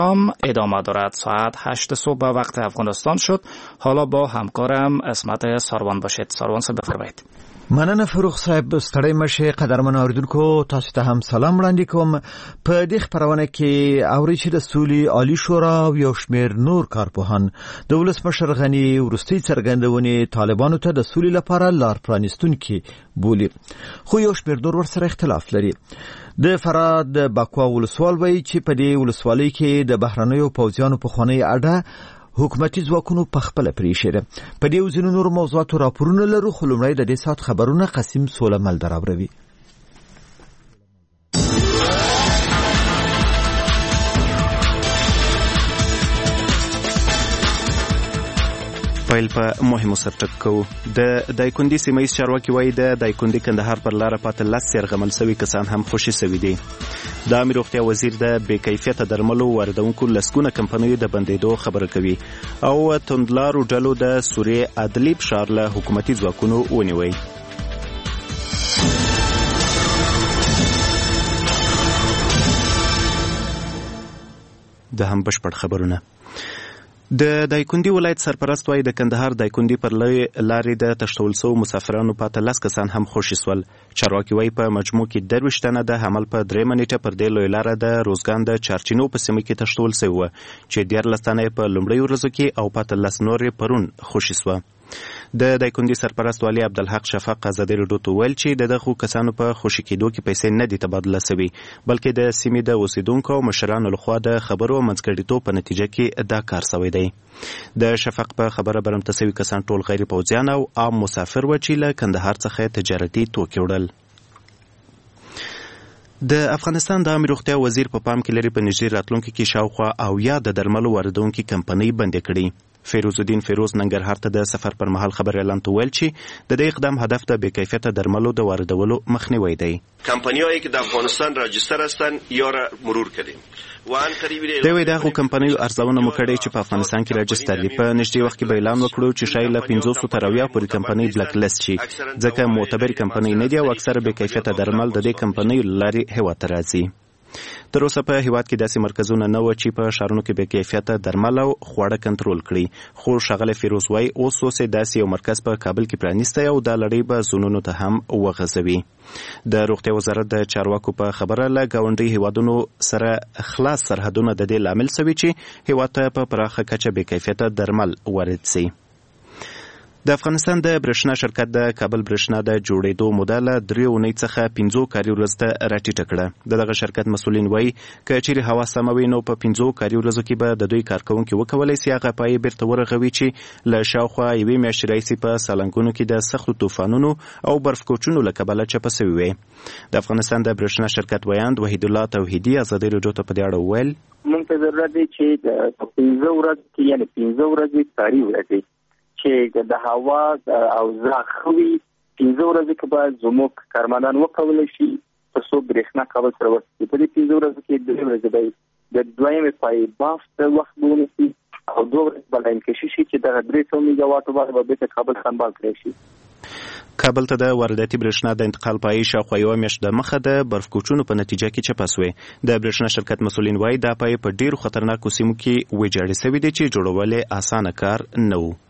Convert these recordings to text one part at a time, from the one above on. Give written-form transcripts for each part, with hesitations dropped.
ادامه دارد. ساعت 8 صبح به وقت افغانستان شد. حالا با همکارم اسمت ساروان باشید. ساروان صاحب بفرمایید. مننه فروغ صاحب. ستړی مشه. قدرمن اوریدونکو تاسو ته هم سلام وړاندې کوم. په دې خبرونه کې اوري چې د سولې عالی شورا او یو شمېر نور کارپوهان د ولسمشر غني وروستۍ څرګندونې طالبانو ته د سولې لپاره لار پرانیستونکي بولي، خو یو شمېر نور ورسره اختلاف لري. د فراه د باکوا ولسوال وایي چې په دې ولسوالۍ کې د بهرنیو پوځیانو پخوانۍ اډه حکومتي ځواکونو په خپله پرېښې ده. په دې او ځینو نورو موضوعاتو راپورونه لرو، خو لومړی د دې ساعت خبرونه قسیم سولمل دراوروي. پیل په مهمو سرټکو. د دایکندي سیمه ییز چارواکي وایي د دایکندي کندهار پر لاره پاته 10 یرغمل شوي کسان هم خوشي شوي دي. د عامه روغتیا وزیر د بې کیفیته درملو واردونکو لسګونه کمپنیو د بندېدو خبره کوي او توندلارو ډلو د سوریې ادلیب ښار له حکومتي ځواکونو ونیوی. د هم بشپړ خبرونه. د دایکندي ولایت سرپرست وایي د کندهار دایکندي پر لارې د تښتول شوو مسافرانو پاته 10 کسان هم خوشي شول. چارواکي وایي په مجموع کې 23 تنه د حمل په 3 نیټه پر دې لوی لاره د روزګان د چارچینو په سیمه کې تښتول شوي وو چې 14 تنه په لومړیو ورځو کې او پاته 10 نور پرون خوشي شوه. د دایکندي سرپرست والي عبدالحق شفق ازادي راډیو ته ویل چې دغه کسانو په خوشي کېدو کې پیسې نه دي تبادله شوي، بلکې د سیمې د اوسیدونکو او مشرانو لخوا د خبرو او منځګړیتوب په نتیجه کې دا کار شوی دی. د شفق په خبره برمته شوي کسان ټول غیر پوځیان او عام مسافر و چې له کندهار څخه تجارتي توکي وړل. د افغانستان د عامه روغتیا وزیر په پام کې لري په نږدې راتلونکي کې شاوخوا 80 د درملو واردونکي کمپنۍ بندې کړي. فیروز الدین فیروز ننګرهار ته د سفر پر مهال خبر اعلان ته ویل چې د دې اقدام هدف د بې کیفیته درملو د واردولو مخنیوی دی. کمپنی‌هایی که در افغانستان راجستر هستند یا را مرور کردیم. دوی دغه کمپنیو ارزونه مو کړې چې په افغانستان کې راجستر دي. په نږدې وخت کې به اعلان وکړو چې شاید له 500 تر 1000 پورې کمپنۍ بلاک لیست شي، ځکه معتبر کمپنۍ نه دي او اکثره بې کیفیته درمل د دې کمپنیو لارې هیواد ته راځي. تر اوسه په هیواد کې داسې مرکزونه نه و چې په ښارونو کې بې کیفیته درمل او خواړه کنټرول کړي، خو ښاغلی فیروز وایي اوس داسې یو مرکز په کابل کې پرانیستی او دا لړۍ به زونونو ته هم وغځوي. د روغتیا وزارت د چارواکو په خبره له ګاونډي هیوادونو سره خلاص سرحدونه د دې لامل شوي چې هیواد ته په پراخه کچه بې کیفیته درمل وارد شي. د افغانستان د برېښنا شرکت د کابل برېښنا د جوړېدو موده له 3 اونۍ څخه 5 کاري ورځو ته راټیټه کړه. دغه شرکت مسؤلین وایي که چیرې هوا سمه وي نو په 5 کاري ورځو کې به د دوی کارکوونکي وکولی سي هغه پایې بیرته ورغوي چې له شاوخوا 1 میاشتې راهیسې په سالنګونو کې د سختو طوفانونو او برفکوچونو له کبله چپه سوي وې. د افغانستان د برېښنا شرکت ویاند وحید الله توحیدي ازادي راډیو ته په دې اړه وویل موږ ته ضرورت دی چې د 15 ورځې کې یعنې 15 ورځې کاري ورځې چې د هوا او زخوي 15 ورځې کې به زموږ کارمندان وکولای شي په څو برېښنا کابل سره ورسېږي. په دې 15 ورځو کې 2 ورځې به د دویمې پای بافت وخت ونیسي او 2 ورځې به لاین کشي شي چې دغه 300 میګاواټو باندې به بیرته کابل سنبال کړی شي. کابل ته د وارداتي برېښنا د انتقال پای شاوخوا 1 میاشت د مخه د برفکوچونو په نتیجه کې چپه سوې. د برېښنا شرکت مسؤلین وایي دا پای په ډیرو خطرناکو سیمو کې ویجاړې شوي دي چې جوړول یې اسانه کار نه و.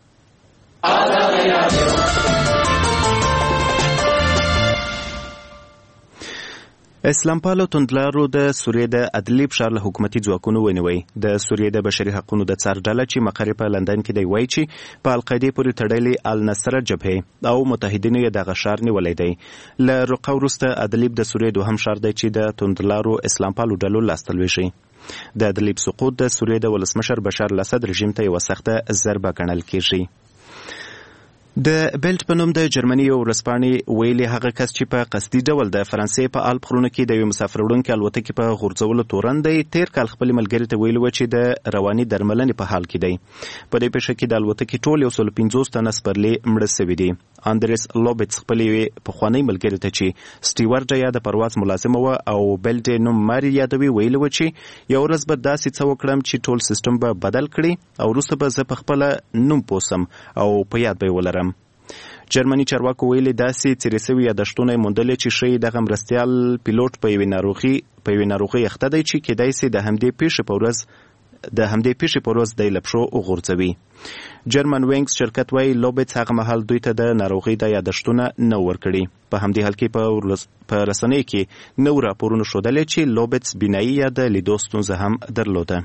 اسلام پالو توندلارو د سوریې د ادلیب ښار له حکومتي ځواکونو ونیوی. د سوریې د بشري حقوقو د څار ډله چې مقر په لندن کې دی وایي چې په القاعده پورې تړلې النصره جبهه او متحدینو یې دغه ښار نیولی دی. له رقه وروسته ادلیب د سوریې دوهم ښار دی چې د توندلارو اسلام پالو ډلو لاسته لویږي. د ادلیب سقوط د سوریې د ولسمشر بشار الاسد رژیم ته یوه سخته ضربه ګڼل کیږي. د بیلټ په نوم د جرمني یو ورځپاڼې ویلي هغه کس چې په قصدي ډول د فرانسې په الپ غرونو کې د یو مسافر وړونکي الوتکې په غورځولو تورن دی تیر کال خپل ملګري ته ویلي و چې د رواني درملنې په حال کې دی. په دې پیښه کې د الوتکې ټول 150 تنه سپرلي مړه شوي دي. اندریس لوبټس خپل پخوانی ملګري ته چې سټیوارډ یا د پرواز ملازمه و او بیلټ نوم ماري یادوي ویلي و چې یو ورځ به داسې څه وکړم چې ټول سیستم به بدل کړي او وروسته به زه په خپل نوم پوسم او په یاد به ولرم. جرمني چارواکو ویلي داسې څیرې شوي یادښتونه یې موندلي چې ښایي دغه مرستیال پیلوټ په یوې ناروغۍ اخته دی چې کیدای سي د همدې پیښې په ورځ د همدې پیښې په ورځ د لپشو وغورځوي. جرمن وینګز شرکت وايي لوبټس هغه مهال دوی ته د ناروغي د یادښتونه نه ورکړي. په همدې حال کې په رسنیو کې نو راپورونه ښودلې چې لوبټس بینایي یا د لیدو ستونزه هم درلوده.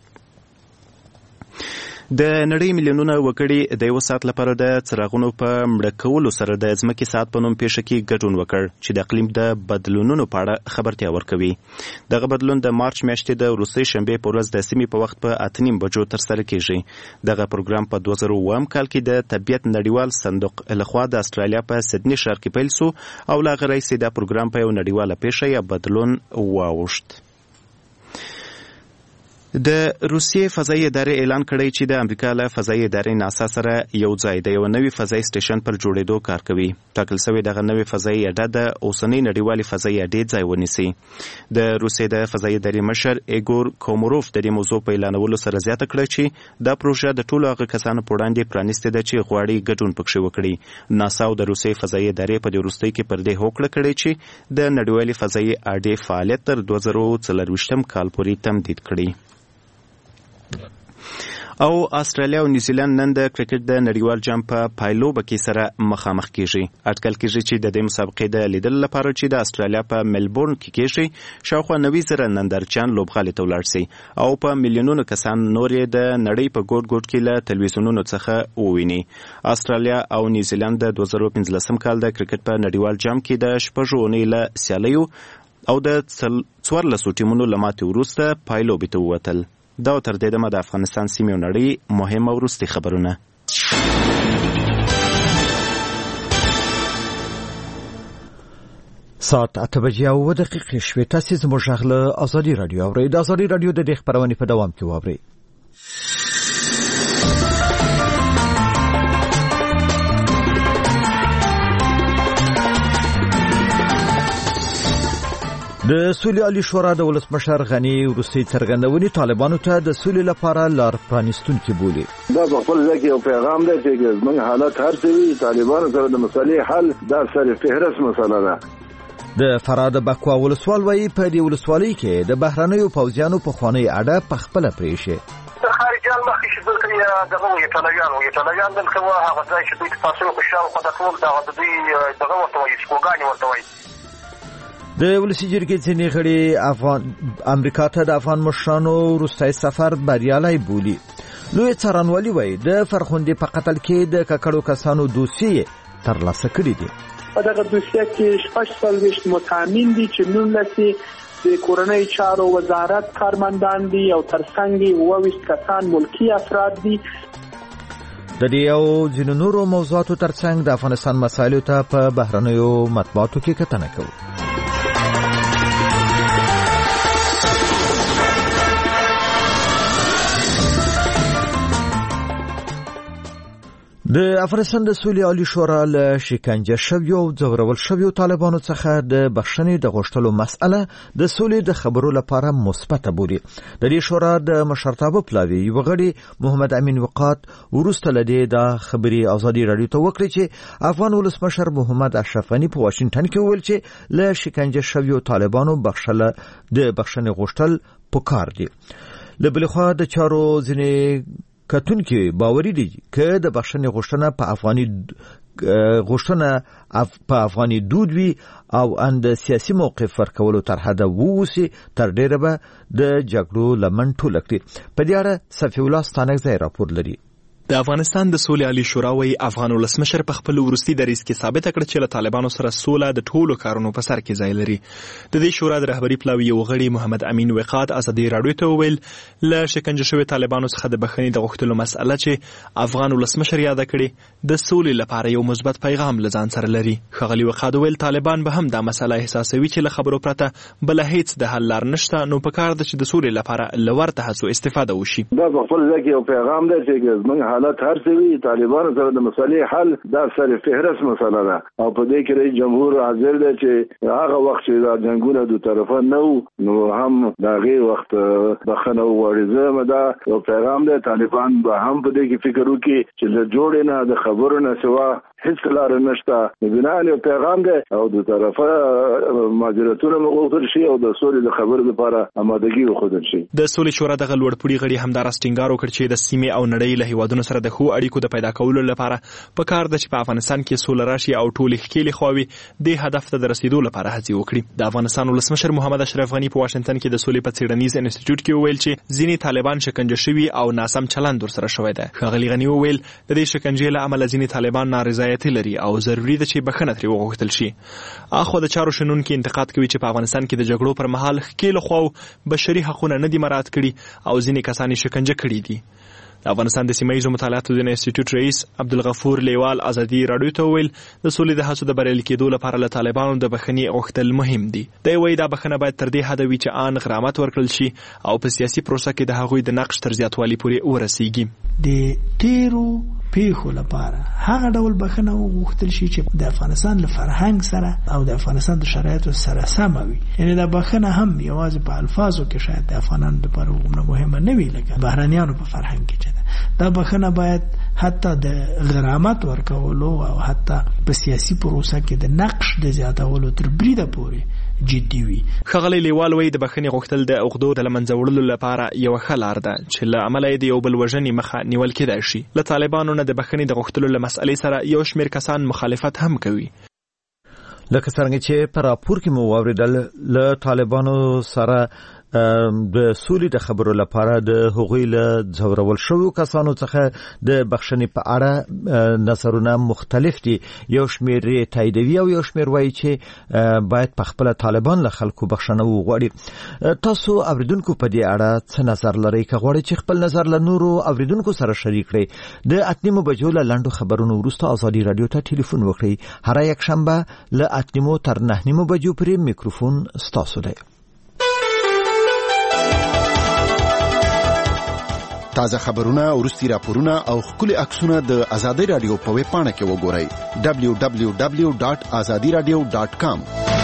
د نړۍ میلیونونه وګړي د 1 ساعت لپاره د څراغونو په مړه کولو سره د ځمکې ساعت په نوم پیښه کې ګډون وکړ چې د اقلیم د بدلونونو په اړه خبرتیا ورکوي. دغه بدلون د مارچ میاشتې د وروستۍ شنبې په ورځ د سیمې په وخت په 8:30 بجو ترسره کیږي. دغه پروګرام په 2009 کال کې د طبیعت نړیوال صندوق لخوا د استرالیا په سیدنی ښار کې پیل شو او لا غیر رئیس دا پروګرام په یو نړیواله پیښه یا بدلون واوښت. د روسیې فضایي ادارې اعلان کړی چې د امریکا له فضایي ادارې ناسا سره یو ځای د یو نوي فضایي سټیشن پر جوړېدو کار کوي. ټاکل شوی دغه نوي فضایي اډه د اوسنۍ نړیوالې فضایي اډې ځای ونیسي. د روسیې د فضایي ادارې مشر ایګور کوموروف د دې موضوع په اعلانولو سره زیاته کړه چې دا پروژه د ټولو هغه کسانو په وړاندې پرانیستې ده چې غواړي ګډون پکښې وکړي. ناسا او د روسیې فضایي ادارې په دې وروستۍ کې پر دې هوکړه کړې چې د نړیوالې فضایي اډې فعالیت تر 2024 کال پورې تمدید کړي. او استرالیا او نیوزیلند نن د کرکټ د نړیوال جام په پایلوبه کې سره مخامخ کیږي. اټکل کیږي چې د دې مسابقې د لیدل لپاره چې د استرالیا په ملبورن کې کیږي شاوخوا 90,000 نندارچیان لوبغالي ته ولاړ شي او په میلیونونو کسان نور د نړۍ په ګوټ ګوټ کې له تلویزیونونو څخه وویني. استرالیا او نیوزیلند د 2015 کال د کرکټ په نړیوال جام کې د شپږو اونۍ له سیالیو او د 14 ټیمونو له ماتې وروسته پایلوبې ته ووتل. دا تر دې دمه د افغانستان سیمې او نړۍ مهم او وروستي خبرونه. ساعت 8:07 شوې. تاسو زموږ غږ له ازادي رادیو اورئ. د ازادي رادیو د دې خبرونه په دوام کې واورئ. د سولې عالی شورا د ولسمشر غنی وروستي څرګندونې طالبانو ته د سولې لپاره لار پرانیستونکي بولي. دا په خپل ځای کې یو پیغام دی چې موږ حالت هر څه وي طالبانو سره د مسلې حل دا سره فهرست مسله ده. د فراد بکوا ولسوال وایي په دې ولسوالۍ کې د بهرنیو پوځیانو په خوانی اډه په خپل پریشه د خارجيان مخې چې دلته دغه ایټالویان دلته هغه ځای چې دوی تاسو په شاو په ټول دغه دوی دغه ورته وایي سکوګانی ورته وایي. د ولسی جرګې ځینې غړي امریکا ته د افغان مشرانو وروستی سفر بریالی بولي. لوی څارنوالي وایي د فرخوندې په قتل کې د ککړو کسانو دوسیې ترلاسه کړي دي. په دغه دوسیه کې 46 متهمین دي چې 19 د کورنۍ چارو وزارت کارمندان دي او ترڅنګ 22 کسان ملکی افراد دي. د دې او ځینو نورو موضوعاتو ترڅنګ د افغانستان مسایلو ته په بهرنیو مطبوعاتو کې کتنه کوو. د افغانستان د سولې عالی شورا له شکنجه شویو او ځورول شویو طالبانو څخه د بخښنې د غوښتلو مسأله د سولې د خبرو لپاره مثبته بولي. د دې شورا د مشرتابه پلاوی یو غړي محمد امین وقات ورسته لدی د خبري ازادي رادیو ته وکړي چې افغان ولسمشر محمد اشرف غنی په واشنگټن کې ویل چې له شکنجه شویو طالبانو د بخښنې غوښتل پکار دي. له بل خوا د چارو ځینې کتونکي باوري دي چې د بخښنې غوښتنه په افغاني دود وي او اند سیاسي موقف ورکولو تر حد ووسی تر ډیره به د جګړو لمن ټوله کړي. په دې اړه صفي الله ستانکزی راپور لري. د افغانستان د سولې عالی شورا وايي افغان ولسمشر په خپل ورستي دریځ کې ثابت کړ چې له طالبانو سره سوله د ټولو کارونو په سر کې ځای لري. د دې شورا د رهبری پلاوی یو غړي محمد امین وقات ازادي رادیو ته ویل له شکنجه شوی طالبانو څخه د بخښنې د غوښتلو مسأله چې افغان ولسمشر یاد کړي د سولې لپاره یو مثبت پیغام لزان سره لري. خغلی وقات ویل طالبان به هم د مسله احساسوي چې له خبرو پرته بل هیڅ د حل لار نشته نو په کار ده چې د سولې لپاره لورته هڅو استفاده وشي. دا په خپل ځای کې یو پیغام دی چې موږ حالت هر څه وي طالبانو سره د مسلې حل دا سره فهرست مسله ده او په دې کې رئیس جمهور حاضر دی چې هغه وخت چې دا جنگونه د طرفه نو هم دا غي وخت بخنه وړي زما دا یو پیغام دی طالبان به هم په دې کې فکر وکړي چې له جوړ نه د خبرو نه سوا هیڅ لار نشته. بنا یو پیغام دی او د طرفه ماجراتونه مغوتل شي او د سولې د خبرو لپاره آمادګي وښودل شي. د سولې شورا دغه لوړپوړي غړي همدارس ټینګار وکړ چې د سیمې او نړۍ له هیوادونو سره د ښو اړیکو د پیدا کولو لپاره پکار ده چې په افغانستان کې سوله راشي او ټول ښکېلې خواوې د هدف ته د رسیدو لپاره هڅې وکړي. د افغانستان ولسمشر محمد اشرف غني په واشنگټن کې د سولې په څېړنیز انسټیټیوټ کې وویل چې ځینې طالبان شکنجه شوي او ناسم چلند ورسره شوی دی. ښاغلي غني وویل د دې شکنجې له امله ځینې طالبان نارضایتي لري او ضروري ده چې بخښنه ترې وغوښتل شي. اخوا د چارو شنونکي انتقاد کوي چې په افغانستان کې د جګړو پر مهال ښکېلو خواو بشري حقونه نه دي مراعات کړي او ځینې کسان یې شکنجه کړي دي. د افغانستان د سیمه‌ییزو مطالعاتو د انسټیټیوټ رئیس عبدالغفور لیوال ازادي راډیو ته وویل د سولې د هڅو د بریالي کېدو لپاره له طالبانو د بخښنې غوښتل مهم دي. دی وایي دا بخښنه باید تر دې حده وي چې آن غرامت ورکړل شي او په سیاسي پروسه کې د هغوی د نقش تر زیاتوالي پورې ورسیږي. د تیرو پیښو لپاره هغه ډول بخښنه وغوښتل شي چې د افغانستان له فرهنګ سره او د افغانستان د شرایطو سره سم وي. یعنی دا بخښنه هم یوازې په الفاظو کې شاید د افغانانو لپاره مهمه نه وي لکه بهرنیانو په فرهنګ کې چې دا بخښنه باید حتی د غرامت ورکولو او حتی په سیاسي پروسه کې د نقش د زیاتولو تر بریده پورې جدي وي. ښاغلی لیوال وایي د بخښنې غوښتل د عقدو د له منځه وړلو لپاره یوه ښه لار ده چې له امله یې د یو بل وژنې مخه نیول کېدای شي. له طالبانو نه د بخښنې د غوښتلو له مسئلې سره یو شمېر کسان مخالفت هم کوي. لکه څرنګه چې په راپور کې مو واورېدل له طالبانو سره د سولې د خبرو لپاره د هغوی له ځورول شویو کسانو څخه د بخښنې په اړه نظرونه مختلف دي. یو شمېر یې تاییدوي او یو شمېر وایي چې باید په خپله طالبان له خلکو بخښنه وغواړي. تاسو اوریدونکو په دې اړه څه نظر لرئ؟ که غواړئ چې خپل نظر له نورو اوریدونکو سره شریک کړئ د 8 بجو له لنډو خبرونو وروسته ازادي راډیو ته ټلیفون وکړئ. هر یک شنبه له 8 تر 9 بجو پورې میکروفون ستاسو دی. تازه خبرونه، وروستي راپورونه او ښکلي عکسونه د ازادي رادیو په ویب پاڼه کې وګورئ www.azadiradio.com.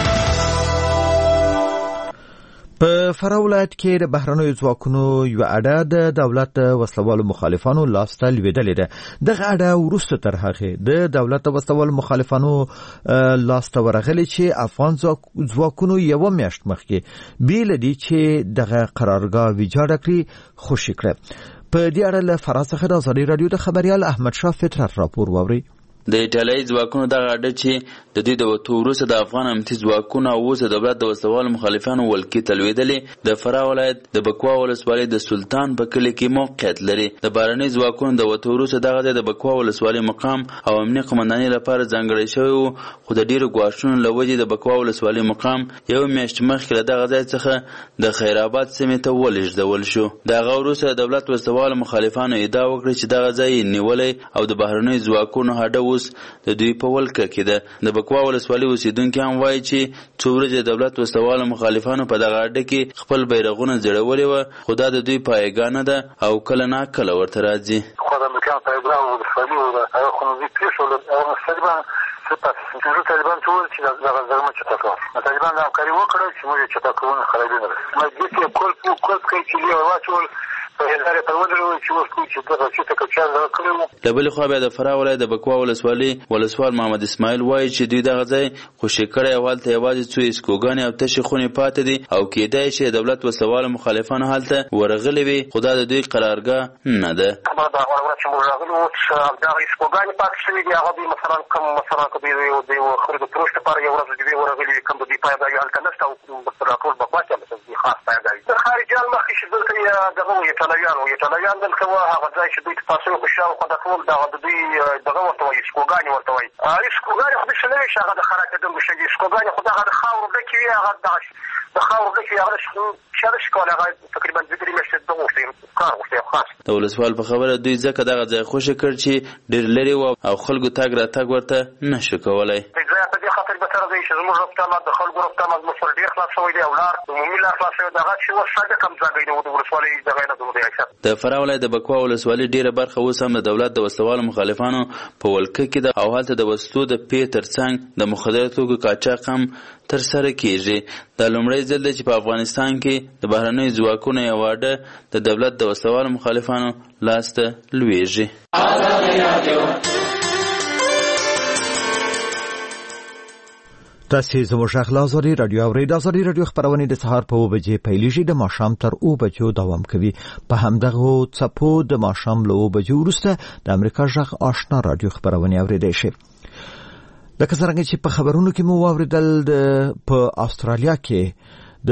په فراه ولایت کې د بهرنیو ځواکونو یو اډه د دولت د وسلوالو مخالفانو لاسته لوېدلې ده. دغه اډه وروسته تر هغې د دولت د وسلوالو مخالفانو لاسته ورغلې چې افغان ځواکونو یوه میاشت مخکې بې له دې چې دغه قرارګاه ویجاړه کړي خوشي کړه. په دې اړه له فراه څخه د ازادي راډیو د خبریال احمدشاه فطرت راپور واورئ. د ایټالیایي ځواکونو دغه اډه چې د دوی د وتو وروسته د افغان امنیتي ځواکونو او اوس د دولت د وسلوالو مخالفانو ولکې ته لوېدلې د فراه ولایت د بکوا ولسوالۍ د سلطان په کلي کې موقعیت لري. د بهرني ځواکونو د وتو وروسته دغه ځای د بکوا ولسوالۍ مقام او امنیه قمندانۍ لپاره ځانګړی شوی و، خو د ډېرو ګواښونو له وجې د بکوا ولسوالۍ مقام یو میاشت مخکې له دغه ځای څخه د خیرآباد سیمې ته ولېږدول شو. د هغه وروسته د دولت وسلوالو مخالفانو ادعا وکړه چې دغه ځای یې نیولی او د بهرنیو ځواکونو اډه اوس د دوی په ولکه کې ده. د بکوا ولسوالۍ اوسیدونکي هم وایي چې څو ورځې د دولت وسلوالو مخالفانو په دغه اډه کې خپل بیرغونه ځړولي وه، خو دا د دوی پایګاه نه ده او کله نا کله ورته راځي. خو د امریکا پایګاه ولسوالي وه، هغه خو نو دوی پرېښوله. هغه طالبان طالبان څه وویل چې دغه ځای مه چټه کوه. طالبان دا همکاري وکړه چې موږ یې چټه کوو، خرابي نه ده. مجلس یې کولپ کوي چې لې واچول له بلې خوا بیا د فراه ولایت د بکوا ولسوالۍ ولسوال محمد اسماعیل وایي چې دوی دغه ځای خوشي کړی او هلته یوازې څو اسکوګانې او تشې خونې پاتې دي او کېدای شي د دولت وسلوالو مخالفانو هلته ورغلي وي، خو دا د دوی قرارګاه نه ده. چې موږ راغلي وو دغه اسکوګانې پاتې شوي دي، هغه دوی مثلا که د یو خرید فروش لپاره یو ورځ دوی ورغلي وي، کوم د دوی پایګاه هلته نشته او راټول بکوا کې هلته خاص پایګاه د خارجیان مخکې چې دلته دغه ایټالویان دلته وه، هغه ځای چې دوی ته پاسونه خو شاوخوا دا ټول دغه د دوی دغه ورته وایي اسکوګانې ورته وایي. اسکوګانې خو داسې نه وي چې هغه د خرابېدونکو شي. اسکوګانې خو دغه د خاورو ډکې وي، هغه دغه د خاورو ډکې وي، هغه چا نشي کولی، هغه تقریبا 2-3 میاشتې دغه غوښتي کار غوښتي خاص. د ولسوال په خبره دوی ځکه دغه ځای خوشي کړ چې ډېر لرې و او خلکو تګ راتګ ورته نشو کولی. ځای په دې خاطر بهتره دی چې زموږ رفتامات د خلکو رفتامات زموږ سره ډېر خلاص شوی دی او لار عمومي لار خلاص شوی دغه چې اوس صادق هم ځای دی د ولسوالۍ دغه نه زموږ اکثر د فراه ولایت د بکوا ولسوالۍ ډېره برخه اوس هم د دولت د وسلوالو مخالفانو په ولکه کې ده او هلته د وسلو د پې تر څنګ د مخدره توکو قاچاق هم ترسره کیږي. دا لومړی ځل دی چې په افغانستان کې د بهرنیو ځواکونو یو اډه د دولت د وسلوالو مخالفانو لاسته لویږي. تاسې زموږ غږ له ازادي راډیو اورئ. د ازادي راډیو خپرونې د سهار په 9 بجې پیلېږي، د ماښام تر 9 بجو دوام کوي. په همدغه څپو د ماښام له 9 بجو وروسته د امریکا غږ آشنا راډیو خپرونې اورېدای شي. لکه څنګه چې په خبرونو کې مو واورېدل، په استرالیا کې د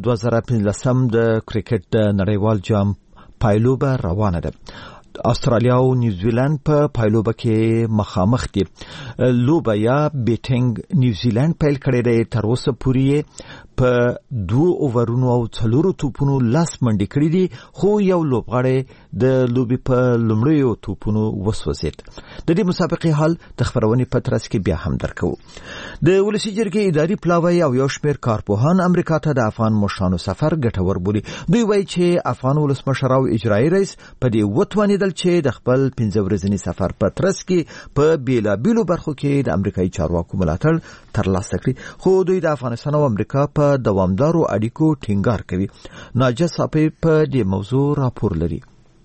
2015 د کرکټ د نړیوال جام پایلوبه روانه ده. استرالیا او نیوزیلند په پایلوبه کې مخامخ دي. لوبه یا بیټینګ نیوزیلند پیل کړی دی. تر اوسه پورې په 2 اوورونو او 4 توپونو 10 منډې کړې دي، خو یو لوبغاړی د لوبې په لومړیو توپونو وسوځید. د دې مسابقې حال د خبرونې په ترڅ کې بیا هم درکو. د ولسی جرګې اداري پلاوی او یو شمېر کارپوهان امریکا ته د افغان مشرانو سفر ګټور بولي. دوی وایي چې افغان ولسمشر او اجرایي رئیس په دې وتوانیدل چې د خپل 15 ورځني سفر په ترڅ کې په بیلابیلو برخو کې د امریکایي چارواکو ملاتړ ترلاسه کړي، خو دوی د افغانستان او امریکا په دوامدارو اړیکو ټینګار کوي. ناجا صاحب په دې موضوع راپور لري.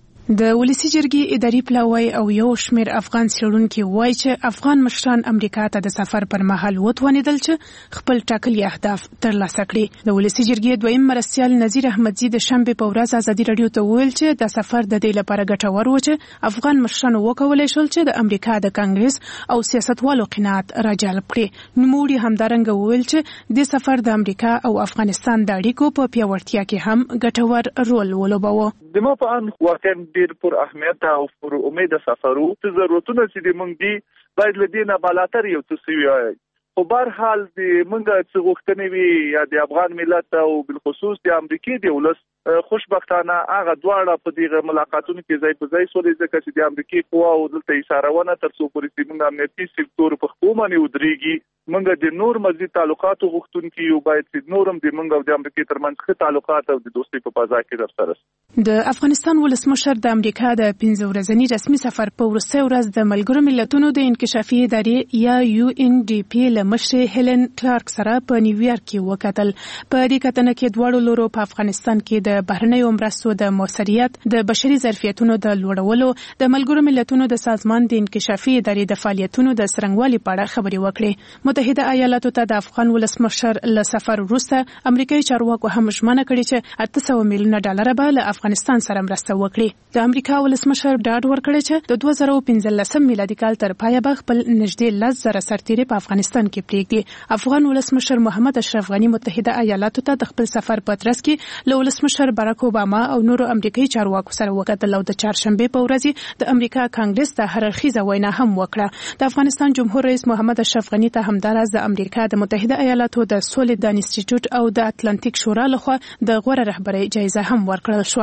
د ولسی جرګې اداري پلاوی او یو شمېر افغان څېړونکي وایي چې افغان مشران امریکا ته د سفر پر مهال وتوانیدل چې خپل ټاکلي اهداف ترلاسه کړي. د ولسی جرګې دویم مرستیال نذیر احمدزي د شنبې په ورځ ازادي راډیو ته وویل چې د سفر د دې لپاره ګټور و چې افغان مشرانو وکولای شول چې د امریکا د کانګرس او سیاستوالو قناعت راجلب کړي. نوموړي همدارنګه وویل چې د سفر د امریکا او افغانستان د اړیکو په پیاوړتیا کې هم ګټور رول ولوباوه. د ما په ان واقعا ډیر پر اهمیت او پر امید سفرو ته ضرورتونه چې موږ دي باید لدينا بالاتر یو څه وي. خو بهر حال د موږ څه غوښتنې وي یا د افغان ملت او بالخصوص د امریکای د ولس خوشبختانه هغه دواړه په دغه ملاقاتونو کې ځای په ځای سولې، ځکه چې د امریکای قوا او دلته اشارهونه تر څو پورې موږ امنیتي سکتور په خپلمنې ودرېږي. موږ د نور مزید تعلقاتو غوښتونکي یو، باید چې نورم د موږ او د امریکای ترمنځ ښه تعلقات او د دوستۍ په فضا کې ترسره شي. د افغانستان ولسمشر د امریکا د 15 ورځني رسمي سفر په وروستۍ ورځ د ملګرو ملتونو د انکشافي ادارې یا UNDP له مشرې هیلن کلارک سره په نیویارک کې وکتل. په دې کتنه کې دواړو لورو په افغانستان کې د بهرنیو مرستو د موثریت، د بشري ظرفیتونو د لوړولو، د ملګرو ملتونو د سازمان د انکشافي ادارې د فعالیتونو د څرنګوالي په اړه خبرې وکړې. متحده ایالاتو ته د افغان ولسمشر له سفر وروسته امریکایي چارواکو هم ژمنه کړې چې $800 میلیونه به له افغانستان سره مرسته وکړي. د امریکا ولسمشر ډاډ ورکړی چې د 2015 میلادي کال تر پایه به خپل نږدې 10,000 سرتیري په افغانستان کې پرېږدي. افغان ولسمشر محمد اشرف غني متحده ایالاتو ته د خپل سفر په ترڅ کې له ولسمشر باراک اوباما او نورو امریکایي چارواکو سره وکتل او د چهارشنبه په ورځ د امریکا کانګرس ته هررخیزه وینا هم وکړه. د افغانستان جمهور رئیس محمد اشرف غني ته همداراز د امریکا د متحده ایالاتو د سولې د انسټیټیوټ او د اتلانتیک شورا لخوا د غوره رهبرۍ جایزه هم ورکړل شو.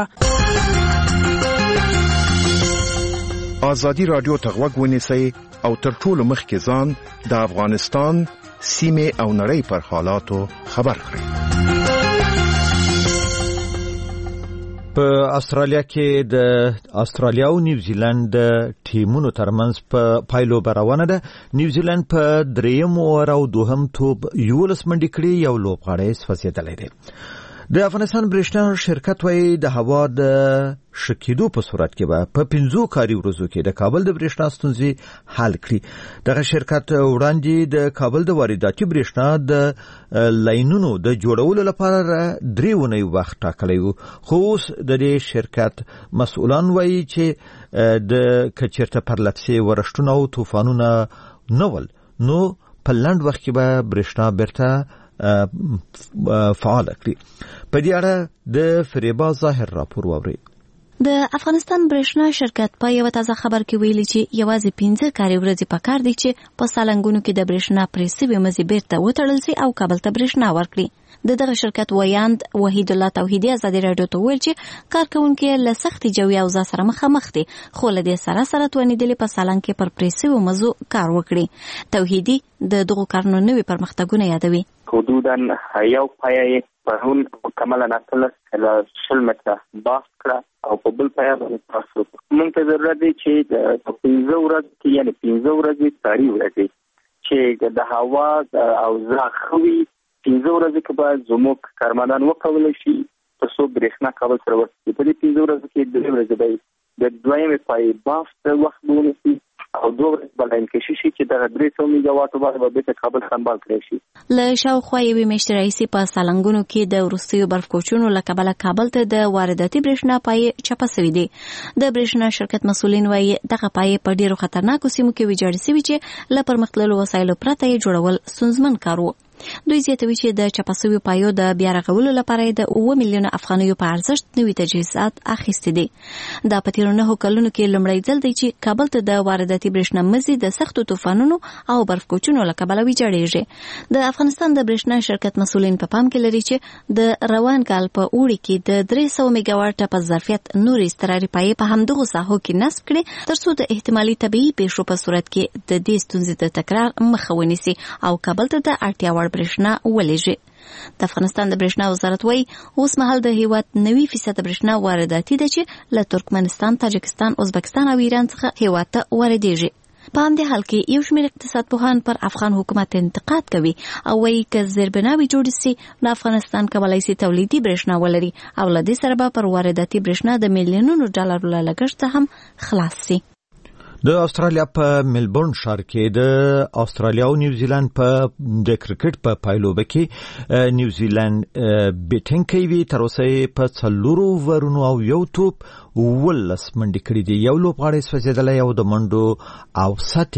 ازادي راډیو ته غوږ ونیسئ او تر ټولو مخکې ځان د افغانستان سیمه او نړۍ پر حالاتو خبر کړئ. په استرالیا کې د استرالیا او نیوزیلند ټیمونو ترمنځ په پایلوبه روانه ده. نیوزیلند په 3 اور او 2 توپ 11 منډې کړې، یو لوبغاړی سوځېدلی دی. د افغانستان برېښنا شرکت وايي د هوا د شکیدو په صورت کې به په 15 کاري ورځو کې د کابل د برېښنا ستونزې حل کړي. دغه شرکت وړاندې د کابل د وارداتي برېښنا د لاینونو د جوړولو لپاره 3 اونۍ وخت ټاکلی و، خو اوس د دې شرکت مسؤلان وايي چې د کچیرته پرلپسې ورښتونه او طوفانونه نه ول نو په لنډ وخت کې به برېښنا بیرته فعال کړي. په دې اړه د فریبا ظاهر راپور واوري. د افغانستان برېښنا شرکت په یو تازه خبر کې ویلي چې یوازې 15 کاري ورځې پکار دي چې په سالنګونو کې د برېښنا پرې سوي مزي بیرته وتړل شي او کابل ته برېښنا ورکړي. دغه شرکت ویاند وحید الله توحیدی ازادي راډیو ته ویل چې کارکونکو له سختي جوړي اوضاع سره مخامخ دي، خو له دې سره توانیدلې په سالنګ کې پر پرې سوي مزو کار وکړي. توحیدی دغه کارونو نوې پرمختګونه یادوي. حدوداً یو پایه پرون کمالا ناتلس له 20 متره باس کړه او په بل پایه باندې تاسو موږ ته ضرورت دی چې د 15 ورځې کې یعنی 15 ورځې ساری ورځي چې د هوا او زاخوي 15 ورځې کې به زموږ کارمندان وکولای شي تاسو برېښنا کابل سره ورسېږي. په دې 15 ورځې کې 2 ورځې به د دویمې پایې باس وخت ونیسي او 2 ورځې بلایل کشي شي چې د 300 میگاواټو باندې به کابل سنبال کړی شي. له شاوخوا یوې میاشتې راهیسې په سالنګونو کې د وروستیو برف کوچونو له کبله کابل ته د وارداتي برېښنا پایې چپه سوي دي. د برېښنا شرکت مسؤلین وایي دغه پایې په ډېرو خطرناکو سیمو کې ویجاړې سوي چې له پرمختللو وسایلو پرته یې جوړول ستونزمن کار و. دوی زیاتوي چې د چپه سویو پایو د بیا رغولو لپاره د 9 میلیونه افغانیو په ارزښت نوي تجهیزات اخیستي دي. دا په تیرو 9 کلونو کې لومړی ځل دی چې کابل ته د وارداتي برېښنا مزي د سختو طوفانونو او برف کوچونو له کبله ویجاړېږي. د افغانستان د برېښنا شرکت مسؤلین په پام کې لري چې د روان کال په اوړي کې د 300 میگاواټ په ظرفیت نورې اضطراري پایې په همدغو ساحو کې نصب کړي ترڅو د احتمالي طبیعي پیښو په صورت کې د دې ستونزې د تکرار مخه ونیسي او کابل ته د اړتیا وړ برېښنا ولېږي. د افغانستان د برېښنا وزارت وایي اوس مهال د هیواد 90% برېښنا وارداتي ده چې له ترکمنستان، تاجکستان، ازبکستان او ایران څخه هیواد ته واردېږي. په همدې حال کې یو شمېر اقتصاد پوهان پر افغان حکومت انتقاد کوي او وایي که زیربناوې جوړې سي نو افغانستان کولی سي تولیدي برېښنا ولري او له دې سره به پر وارداتي برېښنا د میلیونونو ډالرو له لګښت هم خلاص سي. د استرالیا په ملبورن ښار کې د استرالیا او نیوزیلند په د کرکټ په پایلوبه کې نیوزیلند بیټینګ کوي. تر اوسه په 4 اوورونو او یو توپ 19 منډې کړې دي. یو لوبغاړی سوځېدلی او د منډو اوسط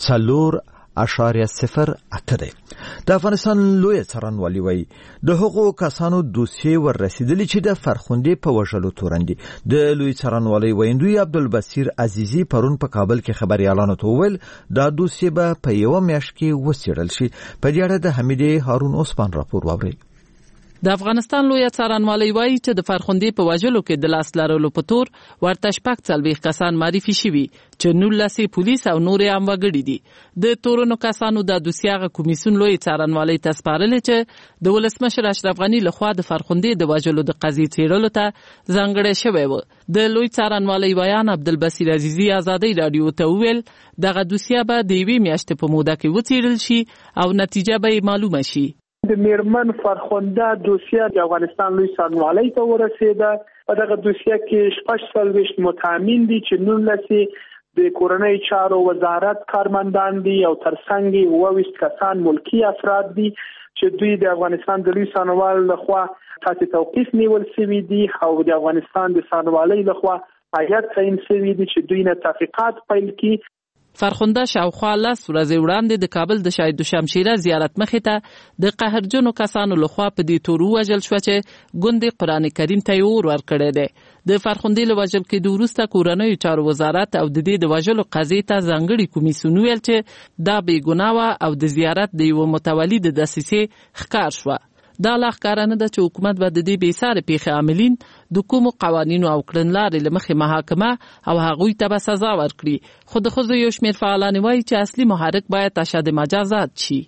4.08 دی. د افغانستان لوی څارنوالي وایي د هغو کسانو دوسیې وررسېدلي چې د فرخندې په وژلو تورن دي. د لوی څارنوالۍ ویندوی عبدالبصیر عزیزي پرون په کابل کې خبريالانو ته وویل دا دوسیې به په یوه میاشت کې وڅېړل شي. په دې اړه د حمیدې هارون اوسپان راپور واورئ. د افغانستان لوی څارنوالۍ وایي چې د فرخندې په وژلو کې د لاس لرلو په تور ورته 40 کسان معرفي شوي چې 19 پولیس او نور هم وګړي دي. د تورونو کسانو د دوسیه کمیسیون لوی څارنوالۍ ته سپارل چې د ولسمشر اشرف غنی لخوا د فرخندې د وژلو د قضیې څېړلو ته ځانګړی شوی و. د لوی څارنوالۍ بیان عبدالبصیر عزیزي ازادي رادیو ته وویل دغه دوسیه به د 1 میاشتې په موده کې وڅېړل شي او نتیجه به معلومه شي. د میرمن فرخنده دوسیه د افغانستان لوی څارنوالۍ ته ورسېده. په دغه دوسیه کې 45 متهمین دي چې 19 د کورنۍ چارو وزارت کارمندان دي او ترڅنګ 22 کسان ملکی افراد دي چې دوی د افغانستان د لوی څارنوال لخوا تحت توقیف نیول شوي دي او د افغانستان د څارنوالۍ لخوا هیئت تعیین شوی دي چې دوی نه تحقیقات پیل کړي. فرخنده شاوخوا 10 ورځې وړاندې د کابل د شاهد شمشیره زیارت مخې ته د قهرجنو کسانو لخوا په دې تور وژل شو چې ګوند قرآن کریم ته اور ورکړی دی. د فرخندې له وژل کېدو وروسته کورنیو چارو وزارت او د دې د وژلو قضیې ته ځانګړي کمیسیون ویل چې دا بې ګناه او د زیارت د یو متولي د دسیسې ښکار شوه. دا لا ښکاره نه ده چې حکومت به د دې بېسارې پیښې عاملین د کومو قوانینو او کړنلارې له مخې محاکمه او هغوی ته به سزا ورکړي. خو د ښځو یو شمېر فعالان وایي چې اصلي محرک باید تشدد مجازات شي.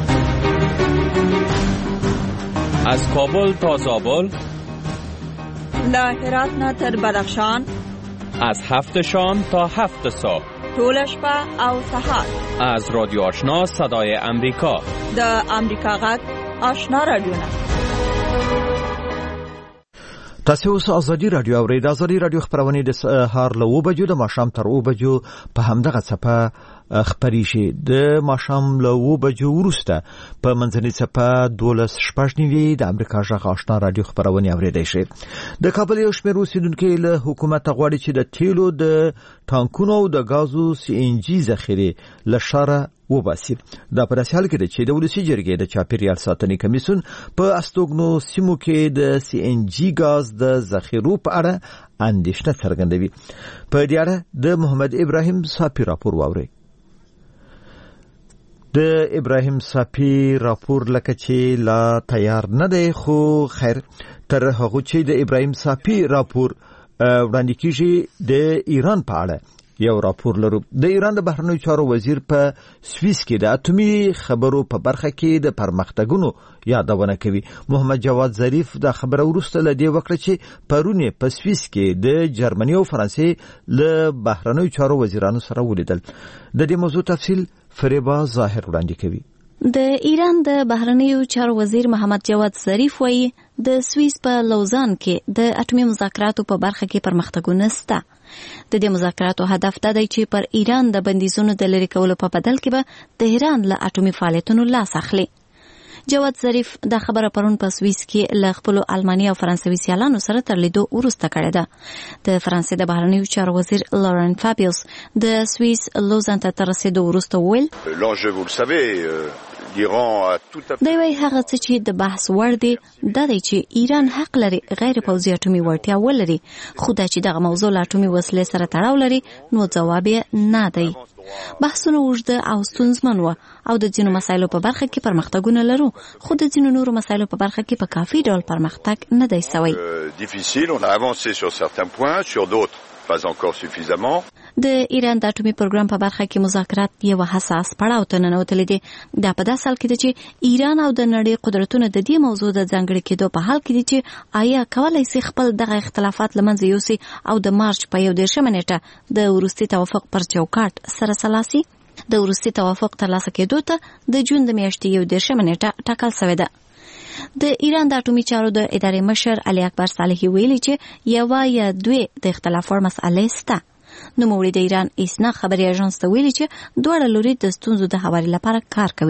از کابل تا زابل، له هرات نه تر بدخشان، از 7 شام تا 7 صبح، ټول شپه او سهار، از رادیو آشنا صدای امریکا، د امریکا غږ آشنا رادیونا. تاسو اوس ازادي رادیو اورئ. د ازادي رادیو خبرونه د سهار له 9 بجو د ماښام تر 9 بجو په همدغه څپه خبري شي. د ماښام له 9 بجو وروسته په منځنۍ څپه 12:09 د امریکا غږ آشنا رادیو خبرونه اورېدای شي. د کابل یو شمېر اوسیدونکو له حکومت غواړي چې د تیلو د ټانکونو او د غازو CNG ذخیره له ښاره وباسي. دا په داسې حال کې ده چې د ولسي جرګې د چاپیریال ساتنې کمیسیون په استوګنو سیمو کې د CNG غاز د ذخیرو په اړه اندېښنه څرګندوي. په دې اړه د محمد ابراهیم صافي راپور واورئ. د ابراهیم صافي راپور لکه چې لا تیار نه دی، خو خیر تر هغه چې د ابراهیم صافي راپور وړاندې کیږي د ایران په اړه یو راپور لرو. د ایران د بهرنیو چارو وزیر په سویس کې د اتومي خبرو په برخه کې د پرمختګونو یادونه کوي. محمد جواد ظریف د خبرو وروسته له دې وکړه چې پرونه په سویس کې د جرمني او فرانسې له بهرنیو چارو وزیرانو سره ولیدل. د دې موضوع تفصیل فریبا ظاهر وړاندې کوي. د ایران د بهرنیو چارو وزیر محمد جواد ظریف وایي د سویس په لوزان کې د اټومي مذاکراتو په برخه کې پرمختګونه شته. د دې مذاکراتو هدف دا دی چې پر ایران د بندیزونو د لرې کولو په بدل کې به تهران له اټومي فعالیتونو لاس اخلي. جواد ظریف دا خبره پرون په سویس کې له خپلو الماني او فرانسوي سیالانو سره تر لیدو وروسته کړې ده. د فرانسې د بهرنیو چارو وزیر لورن فابیوس د سویس لوزان ته تر رسېدو وروسته وویل دی وايي هغه څه چې د بحث وړ دی دا دی چې ایران حق لري غیر پوځي اټومي وړتیا ولري، خو دا چې دغه موضوع له اټومي وسلې سره تړاو لري نو ځواب یې نه دی. بحثونه اوږده او ستونزمن وو او د ځینو مسایلو په برخه کې پرمختګونه لرو، خو د ځینو نورو مسایلو په برخه کې په کافي ډول پرمختګ نه دی سوی. د ایران د اټومي پروګرام په برخه کې مذاکرات یو حساس پړاو ته ننوتلي دي. دا په داسې حال کې دی چې ایران او د نړۍ قدرتونه د دې موضوع د ځانګړي کېدو په حال کې دي چې آیا کولای شي خپل دغه اختلافات له منځه یوسي او د مارچ په 21 نیټه د وروستي توافق پر چوکاټ سره سلاسي. د وروستي توافق ترلاسه کېدو ته د جون د میاشتې 21 نیټه ټاکل شوې ده. د ایران د اټومي چارو د ادارې مشر علي اکبر صالحي ویلي چې یو یا دوی د اختلاف ور مسئلې شته. نو موږ د ایران اسنا خبري اژانس ته ویلي چې دوه لوري د ستونزو د هواري لپاره کار کوي.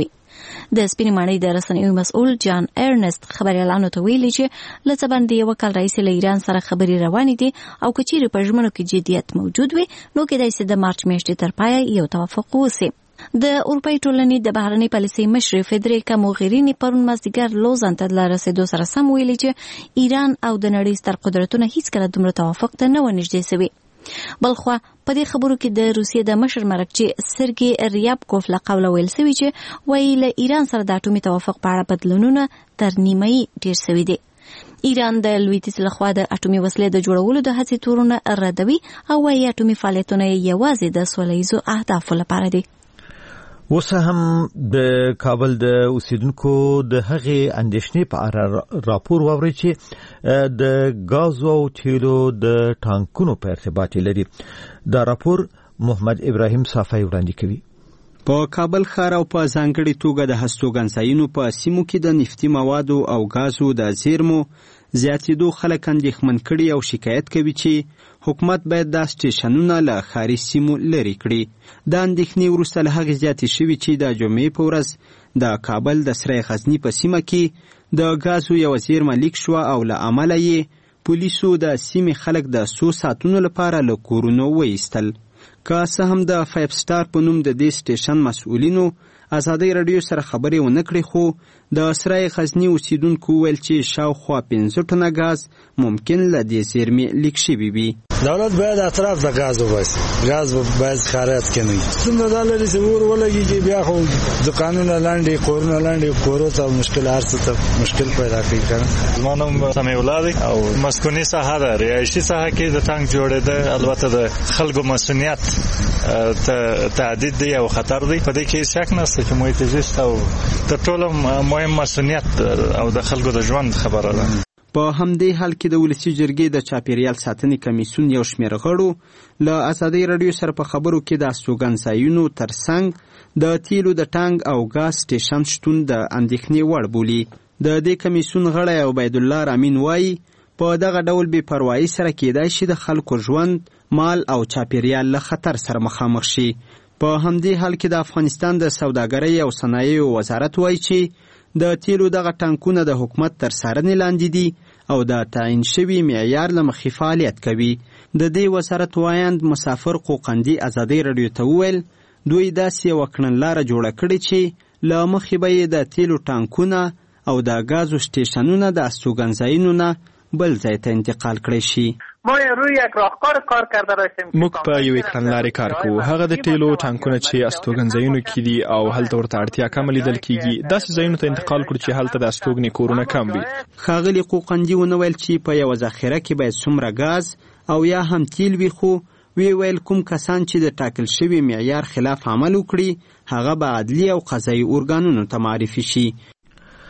د سپینې ماڼۍ د رسنیو مسؤل جان ارنست خبريالانو ته ویلي چې لڅ باندې یو کال رئیس له ایران سره خبري روانې دي او کچېرې په ژمنو کې جديت موجود وي نو کېدای شي د مارچ میاشتې تر پایه یو توافق وشي. د اروپای ټولنې د بهرنۍ پالیسۍ مشر فدریکا موغرینی پرون مازدیګر لوزان ته له رسېدو سره سم ویلي چې ایران او د نړۍ ستر قدرتونه هیڅکله دومره توافق ته نه ونږدې سوي. بلخوا په دې خبرو کې د روسیې د مشر مرکچي سرګي ریابکوف له قوله ویل سوي چې وایي له ایران سره د اټومي توافق په اړه بدلونونه تر نیمایي ډېر سوي دي. ایران د لویدیځ لخوا د اټومي وسلې د جوړولو د هڅې تورونه ردوي او وایي اټومي فعالیتونه یوازې د سوله ییزو اهدافو لپاره دي. اوس هم د کابل د اوسیدونکو د هغې اندېښنې په اړه راپور واورئ چې د غازو او تیلو د ټانکونو په ارتباط لري. دا راپور محمد ابراهیم صافی وړاندې کوي. په کابل ښار او په ځانګړې توګه د هستوګنځایونو په سیمو کې د نفتي موادو او غازو د زیرمو زیاتېدو خلک اندېښمن کړي او شکایت کوي چې حکومت باید دا سټیشنونه له ښاري سیمو لرې کړي. دا اندېښنې وروسته له هغې زیاتې شوي چې د جمعې په ورځ د کابل د سرای غزني په سیمه کې د غازو یوه زیرمه لیک شوه او له امله یې پولیسو د سیمې خلک د څو ساعتونو لپاره له کورونو وایستل. که څه هم د 5 سټار په نوم د دې سټیشن مسؤلینو ازادۍ راډیو سره خبرې ونه کړې، خو د سرای غزني اوسیدونکو ویل چې شاوخوا 15 ټنه غاز ممکن له دې زیرمې لیک شوي وي. دولت باید اطراف د غاز وباسي، غاز باید خارات کني. څنګه دا لري چې ور ولګي چې بیا خو دکانونه لاندې کورونه لاندې کورو ته مشکل ارڅ مشکل پیدا کوي کنه. مانم سمې ولادي او مسکونی ساحه ده، رهایشي ساحه کې د ټانک جوړېده البته د خلکو مسؤلیت تعدید دی او خطر دی. په دې کې شک نشته چې محیط زیست او تر ټولو مهم مسؤلیت او د خلکو د ژوند خبره ده. په همدې حال کې د ولسي جرګې د چاپیریال ساتنې کمیسیون یو شمېر غړو له ازادۍ راډیو سره په خبرو کې د استوګنځایونو ترڅنګ د تیلو د ټانک او غاز سټیشن شتون د اندېښنې وړ بولي. د دې کمیسیون غړی عبید الله رامین وایي په دغه ډول بې پروایي سره کېدای شي د خلکو ژوند، مال او چاپیریال له خطر سره مخامخ شي. په همدې حال کې د افغانستان د سوداګرۍ او صنایعو وزارت وایي چې د تیلو دغه ټانکونه د حکومت تر څارنې لاندې دي او د تعیین شوي معیار له مخې فعالیت کوي. د دې وزارت وایند مسافر قوقندي ازادۍ راډیو ته وویل دوی داسې یوه کړنلاره جوړه کړې چې له مخې به یې د تیلو ټانکونه او د غازو سټیشنونه د استوګنځایونو نه بل ځای ته انتقال کړی شي. ما روی یک راهکار کار کرده راشیم. موږ په یوې کړنلارې کار کوو. هغه د تیلو ټانکونه چې استوګنځایونو کې دي او هلته ورته اړتیا کمه لیدل کېږي داسې ځایونو ته انتقال کړو چې هلته د استوګنې کورونه کم وي. ښاغلي قوقندي ونه ویل چې په یوه ذخیره کې باید څومره غاز او یا هم تیل وي، خو وی ویل کوم کسان چې د ټاکل شوي معیار خلاف عمل وکړي هغه به عدلي او قضایي ارګانونو ته معرفي شي.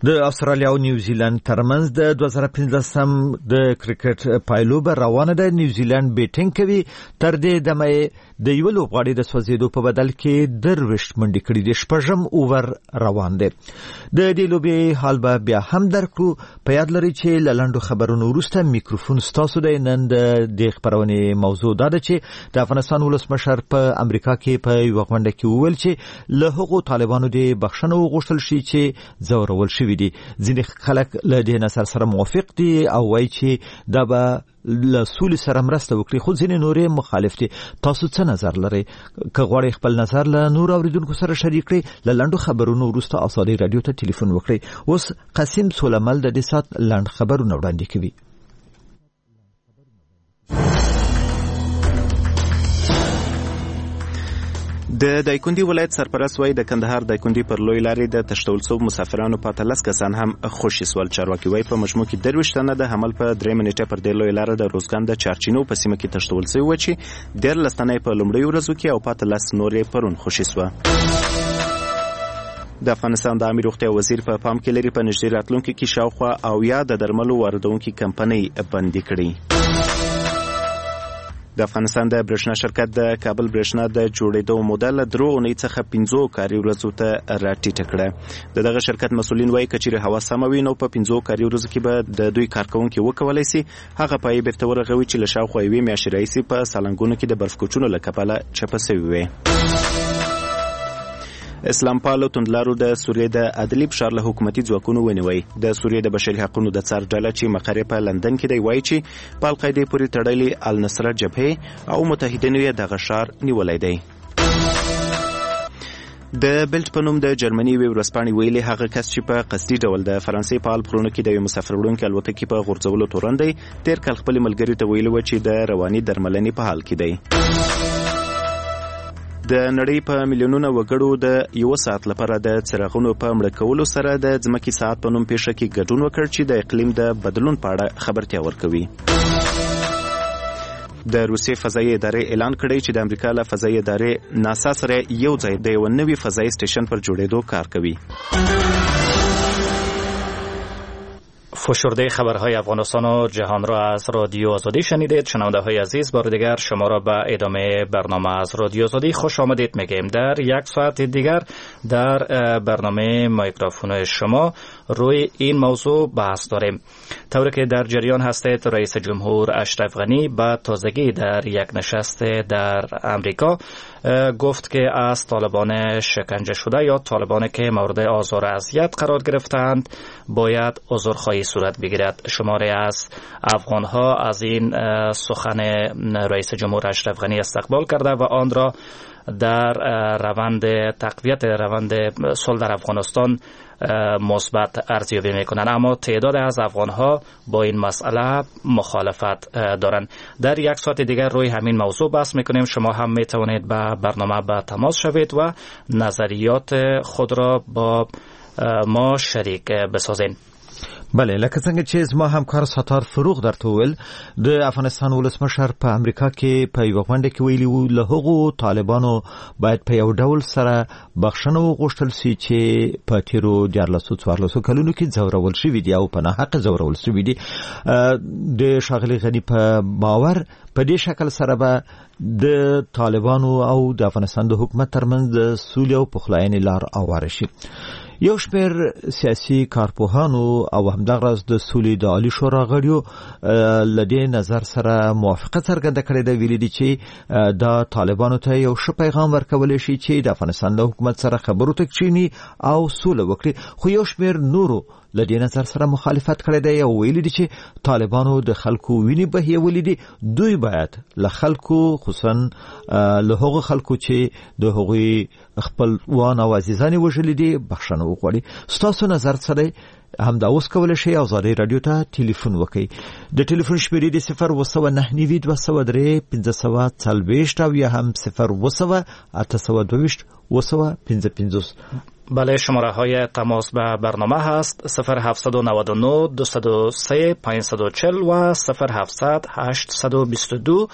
د استرالیا او نیوزیلند ترمنځ د 2015 د کرکټ پایلوبه روانه ده. نیوزیلند بیټینګ کوي، تر دې دمه د یو لوبغاړي د سوځېدو په بدل کې 23 منډې کړې دي. شپږم اوور روان دی. د دې لوبې حال به بیا هم درکړو. په یاد لرئ چې له لنډو خبرونو وروسته میکروفون ستاسو دی. نن د دې خبرونې موضوع دا ده چې د افغانستان ولسمشر په امریکا کې په یوه غونډه کې وویل چې له هغو طالبانو د بخښنه وغوښتل شي چې ځورول شوي دي. ځینې خلک له دې نظر سره موافق دي او وایي چې دا به له سولې سره مرسته وکړي، خو ځینې نورې مخالف دي. تاسو څه نظر لرئ؟ که غواړئ خپل نظر له نور اوریدونکو سره شریک کړئ، له لنډو خبرونو وروسته ازادۍ رادیو ته ټلیفون وکړئ. اوس قاسم سولمل د دې سات لنډ خبرونه وړاندې کوي. د دایکندي ولایت سرپرست وایي د کندهار دایکندي پر لوی لارې د تشتول شوو مسافرانو په 13 کسان هم خوشي سول. چارواکي وایي په مجموع کې 23 تنه د حمل په 3 منټه پر د لوی لارې د روزګان د چارچینو په سیمه کې تشتول شوی و چې 13 تنه په لومړی ورځو کې او په 13 نورې پرون خوشي سو. د افغانستان د عامه روغتیا وزیر په پام کې لري په نږدې راتلونکي کې شاوخوا او یا د درملو واردونکو کمپنۍ بندي کړي. د افغانستان د برېښنا شرکت د کابل برېښنا د جوړېدو موده له 3 اونۍ څخه 15 کاري ورځو ته راټیټه کړه. دغه شرکت مسولین وایي کچېرې هوا سمه وي نو په 15 کاري ورځو کې به د دوی کارکونکي وکولای شي هغه پای بیرته ورغوي چې له شاوخوا یوې میاشتې راهیسې په سالنګونو کې د برف کوچونو له کبله چپه سوي وي. اسلام پالو توندلارو د سوریې د عدلي فشار له حکومتي ځواکونو ونیوي. د سوریې د بشري حقوقو د څار ډله چې مقر په لندن کې دی وایي چې په القاعده پورې تړلې النصره جبهه او متحدینو یې دغه ښار نیولای دی. د بلټ په نوم د جرمني وی ورسپانې ویلي هغه کس چې په قصدي ډول د فرانسې په الپرونو کې د مسافر وړونکو الوتکې په غورځولو تورن دی، تیر کال خپل ملګری ته ویلي و چې د رواني درملنې په حال کې دی. د نړۍ په میلیونونو وګړو د یو ساعت لپاره د څراغونو په مړه کولو سره د ځمکې ساعت په نوم پیښه کې ګډون وکړ چې د اقلیم د بدلون په اړه خبرتیا ورکوي. د روسیې فضایي ادارې اعلان کړی چې د امریکا له فضایي ادارې ناسا سره یو ځای د یو نوي فضایي سټیشن پر جوړېدو کار کوي. فشرده خبرهای افغانستان و جهان را از رادیو آزادی شنیدید. شنونده‌های عزیز، بار دیگر شما را به ادامه برنامه از رادیو آزادی خوش آمدید میگیم. در یک ساعت دیگر در برنامه میکروفون شما روی این موضوع بحث داریم. طوری که در جریان هستید، رئیس جمهور اشرف غنی به تازگی در یک نشست در امریکا گفت که از طالبان شکنجه شده یا طالبانی که مورد آزار و اذیت قرار گرفتند باید عذرخواهی صورت بگیرد. شماری از افغانها از این سخن رئیس جمهور اشرف غنی استقبال کرده و آن را در روند تقویت روند صلح در افغانستان مثبت ارزیابی میکنند، اما تعداد از افغانها با این مسئله مخالفت دارند. در یک ساعت دیگر روی همین موضوع بحث میکنیم. شما هم میتوانید به برنامه به تماس شوید و نظریات خود را با ما شریک بسازید. بله، لکه څنګه چې زما همکار ستار فروغ درته وویل، د افغانستان ولسمشر په امریکا کې په یوه غونډه کې ویلي وو له هغو طالبانو باید په یو ډول سره بخښنه وغوښتل سي چې په تیرو 14 کلونو کې ځورول شوي دي او په ناحقه ځورول شوي دي. د ښاغلي غني په باور په دې شکل سره به د طالبانو او د افغانستان د حکومت ترمنځ د سولې او پخلاینې لار هواره شي. یو شمېر سیاسي کارپوهانو او همدغه د سولې د عالی شورا غړیو له دې نظر سره موافقت څرګنده کړې ده. ویلي دي چې دا طالبانو ته یو ښه پیغام ورکولی شي چې د افغانستان د حکومت سره خبرو ته کښیني او سوله وکړي. خو یو شمېر نورو له دې نظر سره مخالفت کړی دی او ویلي دي چې طالبانو د خلکو وینې بهیولې دي. دوی باید له خلکو، خصوصا له هغو خلکو چې د هغوی خپلوان او عزیزان یې وژلي دي، بخښنه وغواړي. ستاسو نظر سره همدا اوس کولی شئ ازادۍ رادیو ته ټلیفون وکړئ. د ټلیفون شمېرې د 0299200 او یا هم 080822255. بله، شماره های تماس به برنامه هست 0799 203 540 و 0700 822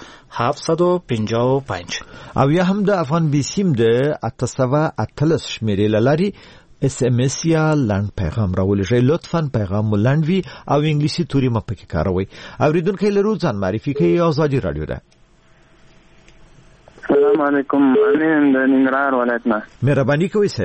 755 او یا هم د افغان بیسیم د 813 شمېرې له لارې SMS یا لنډ پیغام راولېږئ. لطفاً پیغام مو لنډ وي او انګلیسي توري مه پکې کاروئ. اوریدونکي لرو ځان معرفي کوي. آزادي رادیو ده. السلام علیکم. امین د ننګرهار ولایت نه. مهرباني کوئ صاحب.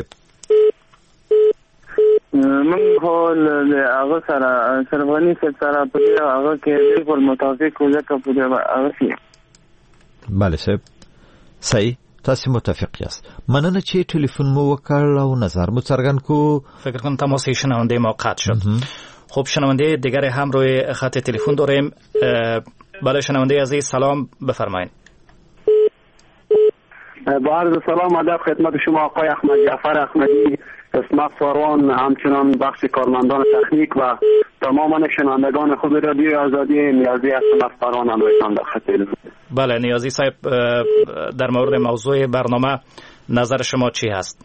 من خو له هغه سره سرغنی سره په هغه کې بالکل متفق ځکه په هغه کې. بله صاحب صحیح، تاسو متفق یاست. مننه چې ټلیفون مو وکړ او نظر مو څرګند کو. فکر کنم تماس شنونده ما قطع شد. خب شنونده دیگری هم روی خط تلفن داریم. بله شنونده عزیز سلام بفرمایید. با عرض سلام ادب خدمت شما آقای احمد جعفر احمدی، اسمت ساروان، همچنان بخش کارمندان تکنیک و تمام شنوندگان خوب رادیو آزادی. نیازی هستم از ساروان امروزتان در خدمت. بله نیازی صاحب، در مورد موضوع برنامه نظر شما چی هست؟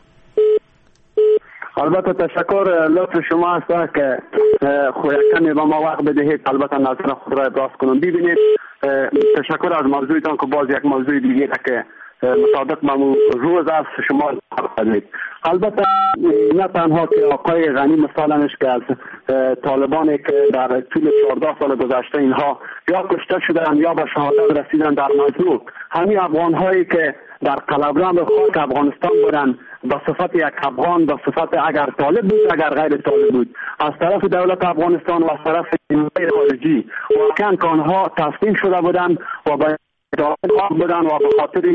البته تشکر، لطف شما است که کمی به ما وقت بدهید البته نظر خود را ابراز کنم. ببینید تشکر از موضوعتان که باز یک موضوع دیگه که مطابق روز است شما کردید. البته نه تنها که آقای غنی مثالش که از طالبانی که در طول 14 سال گذشته اینها یا کشته شدند یا به شهادت رسیدند در مجموع همین افغان‌هایی که در قلمرو خاک افغانستان بودند به صفت یک افغان، به صفت اگر طالب بود اگر غیر طالب بود، از طرف دولت افغانستان و از طرف نیروهای خارجی واقعا که آنها تسلیم شده بودند و به داخل بودن و به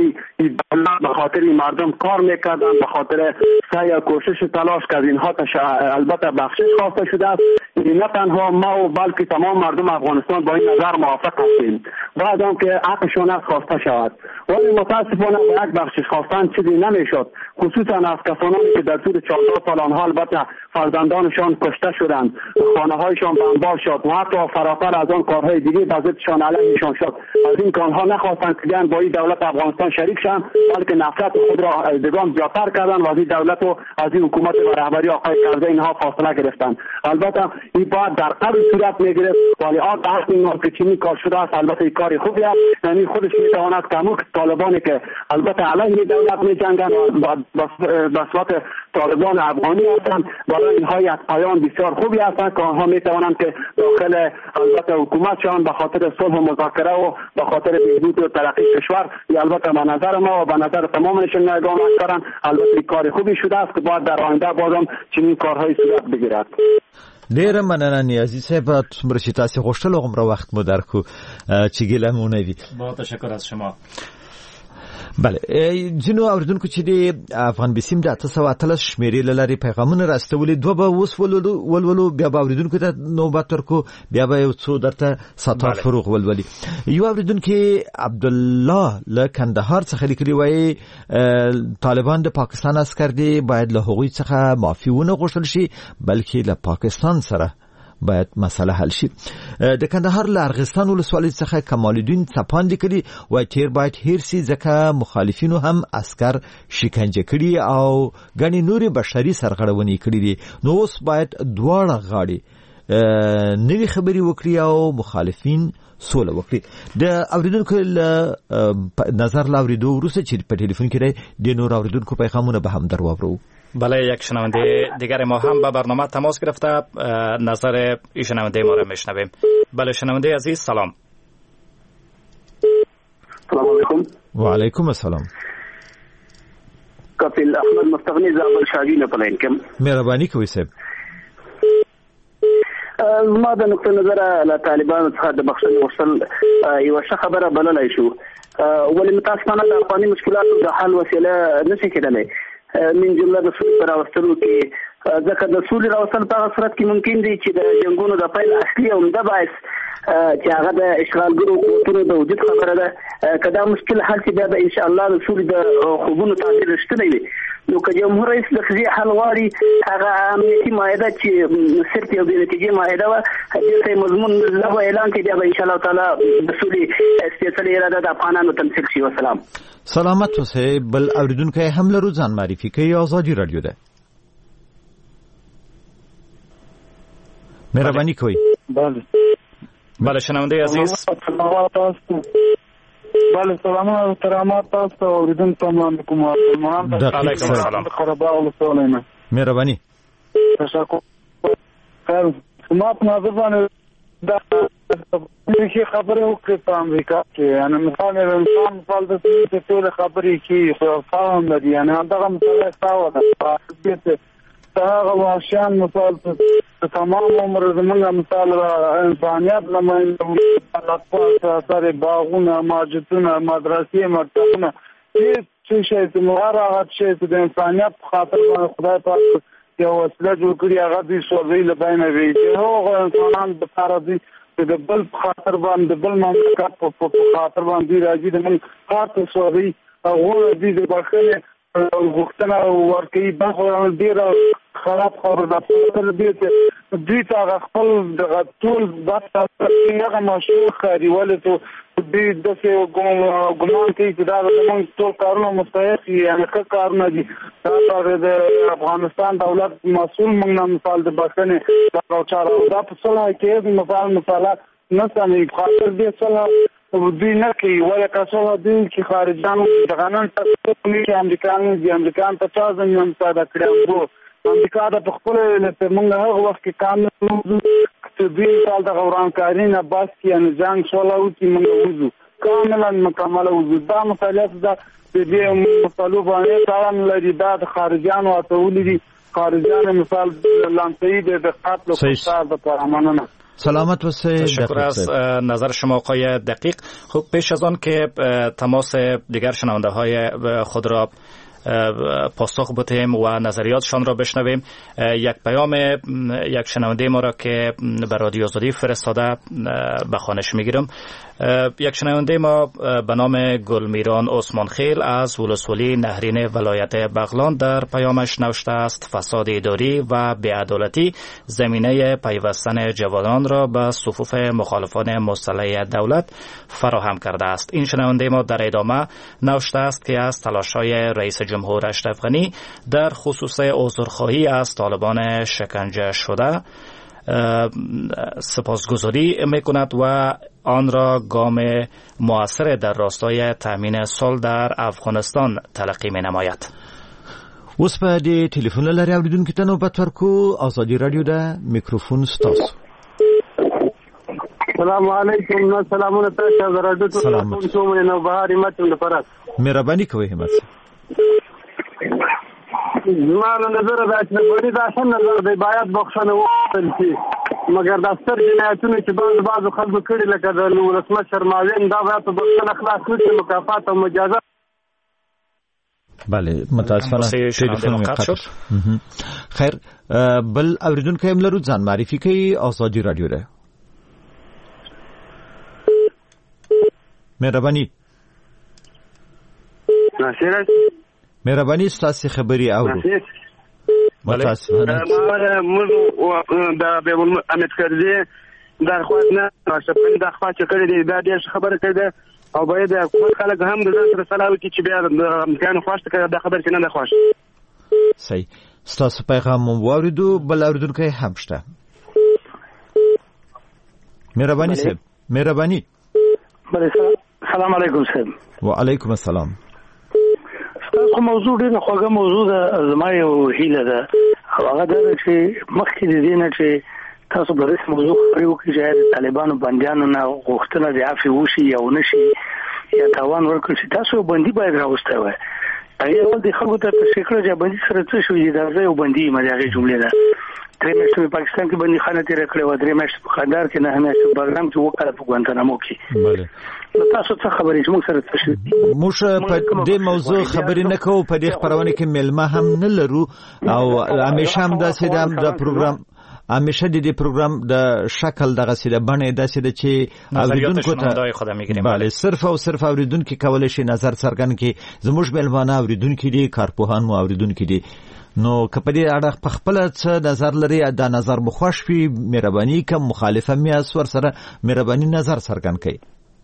خاطر مردم کار میکردن، به خاطر سعی و کوشش تلاش که از اینها البته بخشش خواسته شده است. نه تنها ما و بلکه تمام مردم افغانستان با این نظر موافق هستیم. بعد هم که حقشان است خواسته شود، ولی متاسفانه با یک بخشش خواستن چیزی نمیشد، خصوصا از کسانی که در طول 14 سال آنها البته فرزندانشان کشته شدند، خانه هایشان بمبار شد و حتی فراتر از آن کارهای دیگه به ضدشان علیهشان شد. از این که آنها نخواستند که با این دولت افغانستان شریک شدند، بلکه نفرت خود را دیگران زیادتر کردند و از این دولت و از این حکومت و رهبری آقای کرزی اینها فاصله گرفتند. البته این باید در قبل صورت میگرفت، ولی آن تحت که چنین کار شده است البته این کار خوبی است. یعنی خودش میتواند که همون طالبانی که البته علیه دولت میجنگند و به صورت طالبان افغانی هستند، برای اینها یک پیام بسیار خوبی هستند که آنها میتوانند که داخل البته حکومتشان به خاطر صلح و مذاکره و به خاطر بهبود و ترقی کشور، البته به نظر ما و به نظر تمام نشنندگان اکثرا البته کار خوبی شده است که باید در آینده بازم چنین کارهای صورت بگیرد. ډیره مننه نیازی صاحب، څومره چې تاسو غوښتل هغومره وخت مو درکو چې ګیله مو نه وي. با تشکر از شما. بله ځینو اوریدونکو چې د افغان بسیم د 813 شمیرې له لارې پیغامونه راستولي دوه به اوس ولولو، بیا به اوریدونکو ته نوبت ورکو، بیا به یو څو درته ستا فروغ ولولي. یو اوریدونکي عبدالله له کندهار څخه لیکلي وایي طالبان د پاکستان عسکر دي، باید له هغوی څخه معافي ونه غوښتل شي بلکې له پاکستان سره باید مسله حل شي. د کندهار له ارغستان ولسوالۍ څخه کمال الدین څپان لیکلي وایي تیر باید هیر سي ځکه مخالفینو هم عسکر شکنجه کړي او ګڼې نورې بشري سرغړونې کړي دي، نو اوس باید دواړه غاړې نوې خبرې وکړي او مخالفین سوله وکړي. د اوریدونکو نظر له اورېدو وروسته چې په ټلیفون کې د نور اوریدونکو پیغامونه به هم در واورو. بله یک شنونده دیگر ما هم به برنامه تماس گرفته، نظر این شنونده ما را میشنویم. بله شنونده عزیز سلام. سلام علیکم. و علیکم السلام. کپیل احمد مستغنی زابل شاگی نه پلاین کم. مهرباني کوئ صاحب. ما د نقطه نظر له طالبانو څخه د بخښنې غوښتل یوه ښه خبره بللی شو، ولې متاسفانه د افغاني مشکلاتو د حل وسیله نشي کېدلی، من جمله د سولې په راوستلو کې، ځکه د سولې راوستل په هغه صورت کې ممکن دی چې د جنګونو د پیل اصلي عمده باعث چې هغه د اشغالګرو قوتونو د وجود خبره ده، که دا مشکل حل شي بیا به انشاءالله د سولې د خوبونو تعبیر رښتینی وي. نو که جمهور رئیس د قضیې حل غواړي، هغه امنیتي معاهده چې صرف یو بې نتیجې معاهده وه، دلته یې مضمون لغوه اعلان کړي، بیا به انشاءالله تعالی د سولې سپېڅلې اراده د افغانانو تمثیل شي. وسلام. سلامت اوسئ. بل اوریدونکی هم لرو، ځان معرفي کوي. آزادي رادیو ده. مهرباني کوئ. بله شنونده عزیز. بله سلامونه او کرامات تاسو ته اوریدونکو ته وړاندې کوم. علیکم السلام. خرابه ولسوالۍ نه مهرباني. تشکر. ما په نظر باندې دا چې خبره وکړه په امریکا کې یعنی مثال انسان په دې چې ټول خبرې کې خو فهم لري یعنی دا مثال تاسو ته هغه واشان مثال تمام عمر زمونږ مثال انسانیت لمن الله سره باغونه ماجتونه مدرسې مکتبونه چې شي چې مغاره شي د انسانیت خاطر باندې خدای پاک یو وسیله جوړ کړی هغه د سوځي لباینه وی چې هغه انسانان د فارضي د بل خاطر باندې بل مملکت په خاطر باندې راځي د من خاطر سوځي هغه د بخښنه وختونه ورکې به ډیر خراب خبر ده تر دې چې دوی ته خپل د ټول بحث هغه مشهور خاري ولته دوی د څه ګمان کوي چې دا زموږ ټول کارونه مستحق یعنی ښه کارونه دي دا د افغانستان دولت مسؤل موږ مثال د بخښنې دا چاره دا په څه کې مثال نه سمې خاطر دې څه دوی نه کوي ولا کاسو دوی چې خارجانو د قانون تاسو کې امریکایان په تاسو نه مساعده کړو امریکا د خپل له موږ هغه وخت کې قانون چې دوی ټول د غورانکاري نه بس کې ان ځان شولاو چې موږ وځو کاملا مکمل وځو دا مسایل د دې مطالبه باندې تاوان لري دا د خارجانو او تولید خارجانو مثال لامپی د قتل او فساد د پرامانه سلامت و تشکر از نظر شما آقای دقیق. خب پیش از آن که تماس دیگر شنونده های خود را پاسخ بدهیم و نظریاتشان را بشنویم یک پیام یک شنونده ما را که به رادیو آزادی فرستاده به خوانش میگیرم. یک شنونده ما به نام گلمیران عثمان خیل از ولسوالی نهرین ولایت بغلان در پیامش نوشته است فساد اداری و بی‌عدالتی زمینه پیوستن جوانان را به صفوف مخالفان مسلح دولت فراهم کرده است. این شنونده ما در ادامه نوشته است که از تلاش‌های رئیس جمهور اشرف غنی در خصوص عذرخواهی از طالبان شکنجه شده سپاسگزاری میکند و آن را گام مؤثر در راستای تامین صلح در افغانستان تلقی می نماید. اوس په دې ټلیفون لري اوریدونکو ته نوبت ورکو ازادي رادیو د میکروفون ستاسو. السلام علیکم. سلامونه تاسو د رادیو ټلیفون څومره نو بهاري متن لپاره مهرباني کوئ همت زمانه نظر دا چې وړي دا څنګه نظر دی باید بخښنه وکړي شي مګر دا ستر جنایتونه چې بعضو خلکو کړي لکه د ولسمشر ماوین دا باید په بخښنه خلاص کړي مکافات او مجازات. بله متاسفانه تلفن قطع شد. خیر بل اوریدونکو هم لرو ځان معرفي کوي آزادي رادیو ده. مهرباني ناصر مهرباني ستاسو خبري اورو. متاسفانه دا به امید کړی دا خو نه شپه دا خو چې کړی دا ډېر خبره کړي او باید حکومت خلک هم د ځان سره سلام وکړي چې بیا د امکان خوښته کړي دا خبر چې نه ده خوښ. صحیح ستاسو پیغام واوریدو بل اوریدونکو هم شته. مهرباني صاحب مهرباني. السلام علیکم صاحب. وعلیکم السلام. تاسو موضوع ډېر خوږه موضوع ده زما یو هیله ده هغه دا چې مخکې د دې نه چې تاسو به رسم موضوع خبرې وکړئ چې د طالبانو بندیانو نه غوښتنه د عفو وشي یا ونشي یا تاوان ورکړي چې تاسو بندي باید راوستی وای هغې اول د خلکو ته تشریح کړه چې بندي سره څه شوي دا زه یو بندي یم د هغې جملې ده 3 میاشتې په پاکستان کې بندي خانه تېره کړې وه 3 میاشتې په قندهار کې 9 میاشتې په بغلان کې 2 کاله په ګوانتانامو کې. نو تاسو څه خبرې چې موږ سره څه شي موږ په دې موضوع خبرې نه کوو په دې خبرونه کې ملما هم نه لرو او همیشه هم داسې د پروګرام همیشه د دې پروګرام د شکل دغه سیده باندې داسې د چې اوریدونکو ته بله صرف او صرف اوریدونکو کولای شي نظر څرګند کړي زموږ ملمانه اوریدونکو دي کارپوهان مو اوریدونکو دي نو که په دې اړه په خپل څه نظر لري دا نظر مو خوښ وي مهرباني کوم مخالفه میاس ور سره مهرباني نظر څرګند کړي.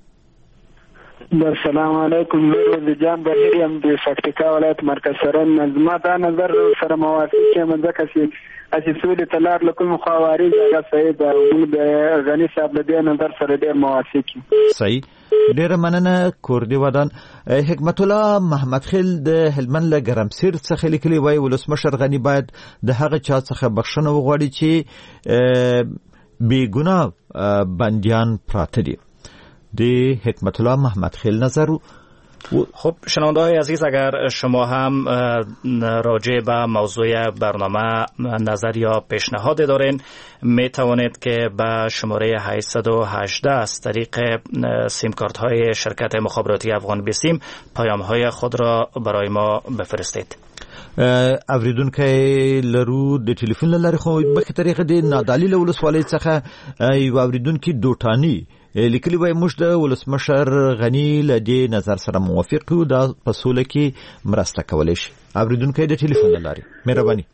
السلام علیکم مې جان بهیر یم د پکتیکا ولایت مرکز سرن نظم دا نظر سره موافق یم ځکه چې اسی سولې تلار لکه خواري ځای صحیح ده موږ د غنی صاحب له دې نظر سره ډېر موافق یو. صحیح ډیره مننه کوردی ودان. حکمت الله محمد خیل د هلمند له ګرمسیر څخه لیکلی وای ولسمشر غنی باید د هغه چا څخه بخښنه وغواړي چې بی ګناه بندیان پراته دي. د حکمت الله محمد خیل نظر. خب شنونده‌های عزیز، اگر شما هم راجع به موضوع برنامه نظر یا پیشنهاد دارین می توانید که به شماره 818 از طریق سیم کارت های شرکت مخابراتی افغان بیسیم پیام های خود را برای ما بفرستید. اوریدونکو لرو د ټلیفون لاره خو په طریقه د نادعلی ولسوالۍ څخه یو اوریدونکو دوټانی لیکلی وای موږ د ولسمشر غنی له دې نظر سره موافق یو د پسوله کې مرسته کولای شي. اوریدونکو د ټلیفون لاره مهرباني.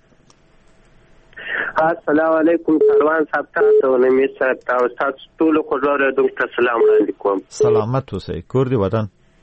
السلام علیکم کاروان صاحب، تاسو نه می سره تاسو ټول کو زړه د سلام علیکم. سلامت اوسئ کور دی وطن.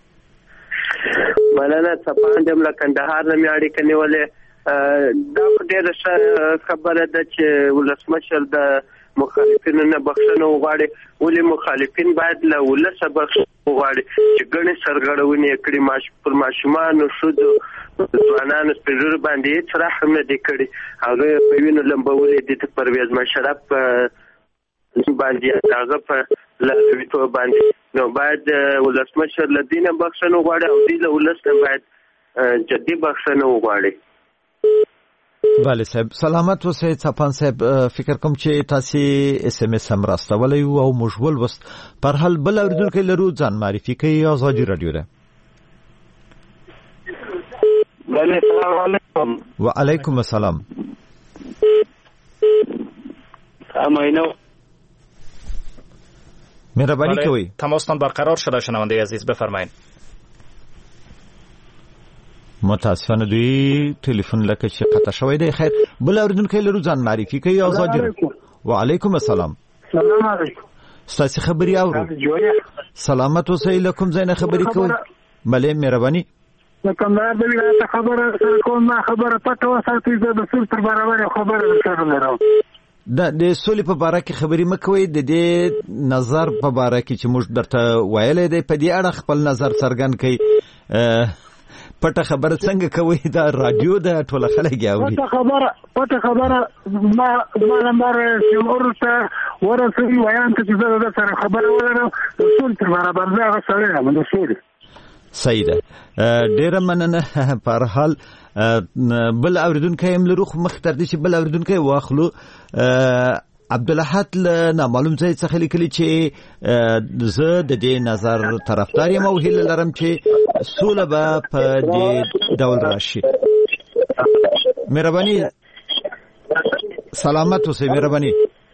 مننه څپاندم له کندهار نه می اړیکه نیولې. دا ډېره خبره ده چې ولسمشر د مخالفینو نه بخښنه وغواړي. ولې مخالفین باید له ولسه بخښنه وغواړي چې ګڼې سرغړونې کړي پر ماشومانو، ښځو، ځوانانو، سپین ږیرو باندې هېڅ رحم نه دی کړی. هغه په وینو لمبولې دي د پرویز مشرف باندې هغه په لارویتوب باندې. نو باید ولسمشر له دې نه بخښنه وغواړي او دې له ولس نه باید جدي بخښنه وغواړي. بله صاحب سلامت اوسئ. څپان صاحب فکر کوم چې تاسو اس ام اس هم راستولی او موږ ولوست. پر حال بل اوریدونکو لرو ځان معرفي کوي. آزادي رادیو ده. بله سلام علیکم. وعلیکم السلام. امینو مهربانی کوي. تماستان برقرار شده شنونده عزیز بفرمایید. متاسفانه دوی ټلیفون لکه چې قطع شوی دی. خیر بل اوریدونکو لرو ځان معرفي کوي. آزادي. وعلیکم السلام. سلام علیکم. ستاسو خبري اورو. سلامت اوسئ. لکم زین خبري کوي. بله مهرباني. کمدار د ویلایت خبره سره کوم خبره پټه وساتئ. زه د سول تر برابر خبره سره لرم. د سولې په باره کې خبرې مکوئ. د دې نظر په باره کې چې موږ درته ویلې دی په دې اړه خپل نظر څرګند کړئ. پټه خبره څنګه کوي؟ دا رادیو د ټوله خلک اوري. پټه خبره ما نمبر شمور ته ورسوي ویان ته چې زه د سره خبره ولرم. سول تر برابر زه هغه سړی یم د سولې. صحیح ده. ډیره مننه. په هر حال بل اوریدونکو هم لرو خو مخ تر دې چې بل اوریدونکو واخلو. عبدالاحد له نامعلوم ځای څخه لیکلی چې زه د دې نظر طرفدار یم او هیله لرم چې سوله به په دې ډول راشي. مهرباني. سلامت اوسئ. مهرباني.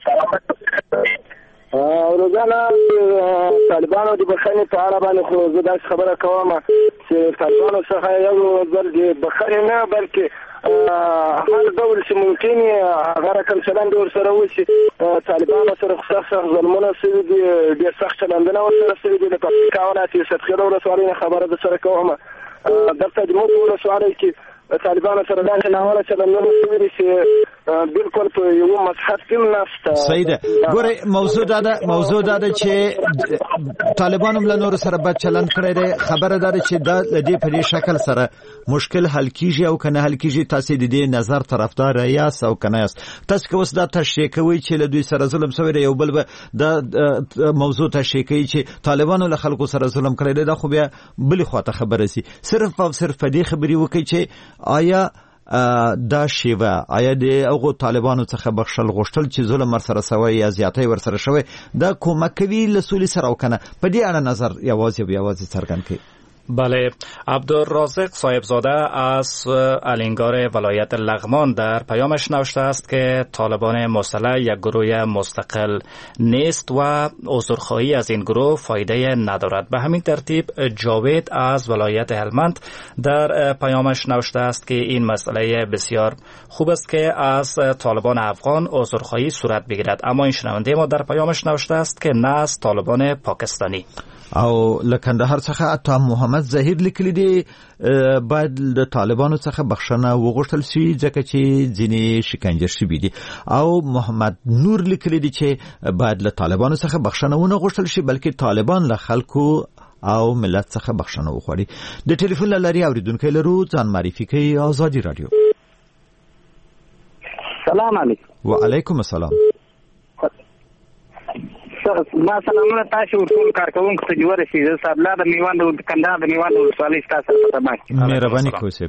روزانه طالبانو د بخښنې په اړه باندې خو زه داسې خبره کوم چې طالبانو څخه یو ځل د بخښنې نه بلکې هر ډول چې ممکن هغه رقم چلند ورسره وشي. طالبانو سره سخت ظلمونه شوي دي، ډېر سخت چلندونه ورسره شوي دي. د پکتیکا ولایت یوسف خیل ولسوالۍ نه خبره درسره کوم. دلته د موږ ولسوالۍ کې طالبانو سره داسې ناوړه چلندونه شوي دي چې بالکل په یو مصحف کې نشته. صحیح ده. ګوره موضوع دا ده چې طالبانو له نور سره بد چلند کړی دی. خبره ده چې دا لدی په دې شکل سره مشکل حل کیږي او کنه حل کیږي. تاسو د دې نظر طرفدار یاست او کنه یاست؟ تاسو که اوس دا تشریح کوي چې له دوی سره ظلم شوی دی، یو بل به دا موضوع تشریح کوي چې طالبانو له خلکو سره ظلم کړی دی، دا خو بیا بلې خواته خبره سي. صرف او صرف دې خبري وکړي چې آیا دا شیوه آیا د هغو طالبانو څخه بخښل غوښتل چې ظلم ورسره سوی یا زیاتی ورسره شوی دا کومک کوي له سولې سره او کنه؟ په دې اړه نظر یوازې څرګند کړئ. بله، عبدالرازق صاحبزاده از الینگار ولایت لغمان در پیامش نوشته است که طالبان مسلح یک گروه مستقل نیست و عذرخواهی از این گروه فایده ندارد. به همین ترتیب جاوید از ولایت هلمند در پیامش نوشته است که این مسئله بسیار خوب است که از طالبان افغان عذرخواهی صورت بگیرد، اما این شنونده ما در پیامش نوشته است که نه از طالبان پاکستانی. او لکندهار څخه عطا محمد ظاهر لیکلی دی باید د طالبانو څخه بخښنه وغوښتل شي ځکه چې ځینې شکنجه شوي دي او محمد نور لیکلی دی چې باید له طالبانو څخه بخښنه ونه غوښتل شي بلکې طالبان له خلکو او ملت څخه بخښنه وغواړي. د ټلیفون له لارې اوریدونکي لرو ځان معرفي کوي. آزادي رادیو. سلام علیکم. وعلیکم السلام. ما سلامونه تاسو ټول کارکونکو ته ورسېږي. زه صاحب د میوند د کندهار د میوند ولسوالۍ تاسو ته تمام. مهرباني کوئ صاحب.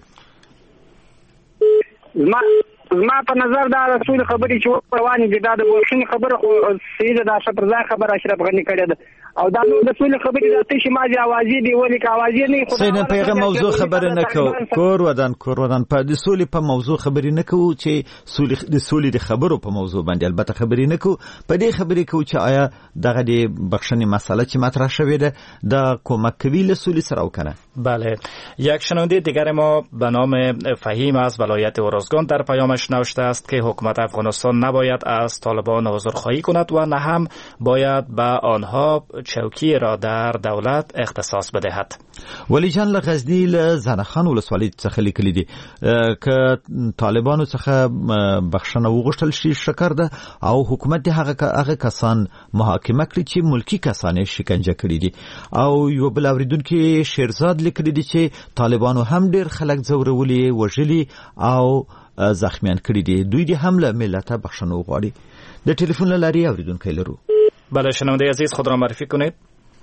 زما په نظر دا رسول خبرې چې روانې دي دا د بوشنې خبره خو سیده د اشرف رضا خبره اشرف غني کړې ده او دا نو د رسول خبرې د تشي ماجي اوازې دی ولې کا اوازې نه خو سینه پیغام موضوع خبره نه کو کور ودان په د سولې په موضوع خبرې نه کو چې د سولې د خبرو په موضوع باندې البته خبرې نه کو په دې خبرې کو چې آیا دغه د بخښنې مسئله چې مطرح شوې ده د کمک کوي له سولې سره وکنه. بله، یک شنونده دیگر ما به نام فهیم از ولایت ارزگان در پیامش نوشته است که حکومت افغانستان نباید از طالبان عذرخواهی کند و نه هم باید به آنها چوکی را در دولت اختصاص بدهد. ولی جان له غزنی له زنخان ولسوالۍ څخه لیکلي دي که طالبانو څخه بخښنه وغوښتل شي شکر ده او حکومت د هغه کسان محاکمه کړي چې ملکی کسان شکنجه کړي دي او یو بل اوریدونکو شیرزاد لیکلي دي چې طالبانو هم ډیر خلک ځورولي وژلي او زخمیان کړي دي دوی دي هم له ملت بخښنه وغواړي. د ټلیفون له لارې اوریدونکو لرو. بله شنونده عزیز خود را معرفی کنید.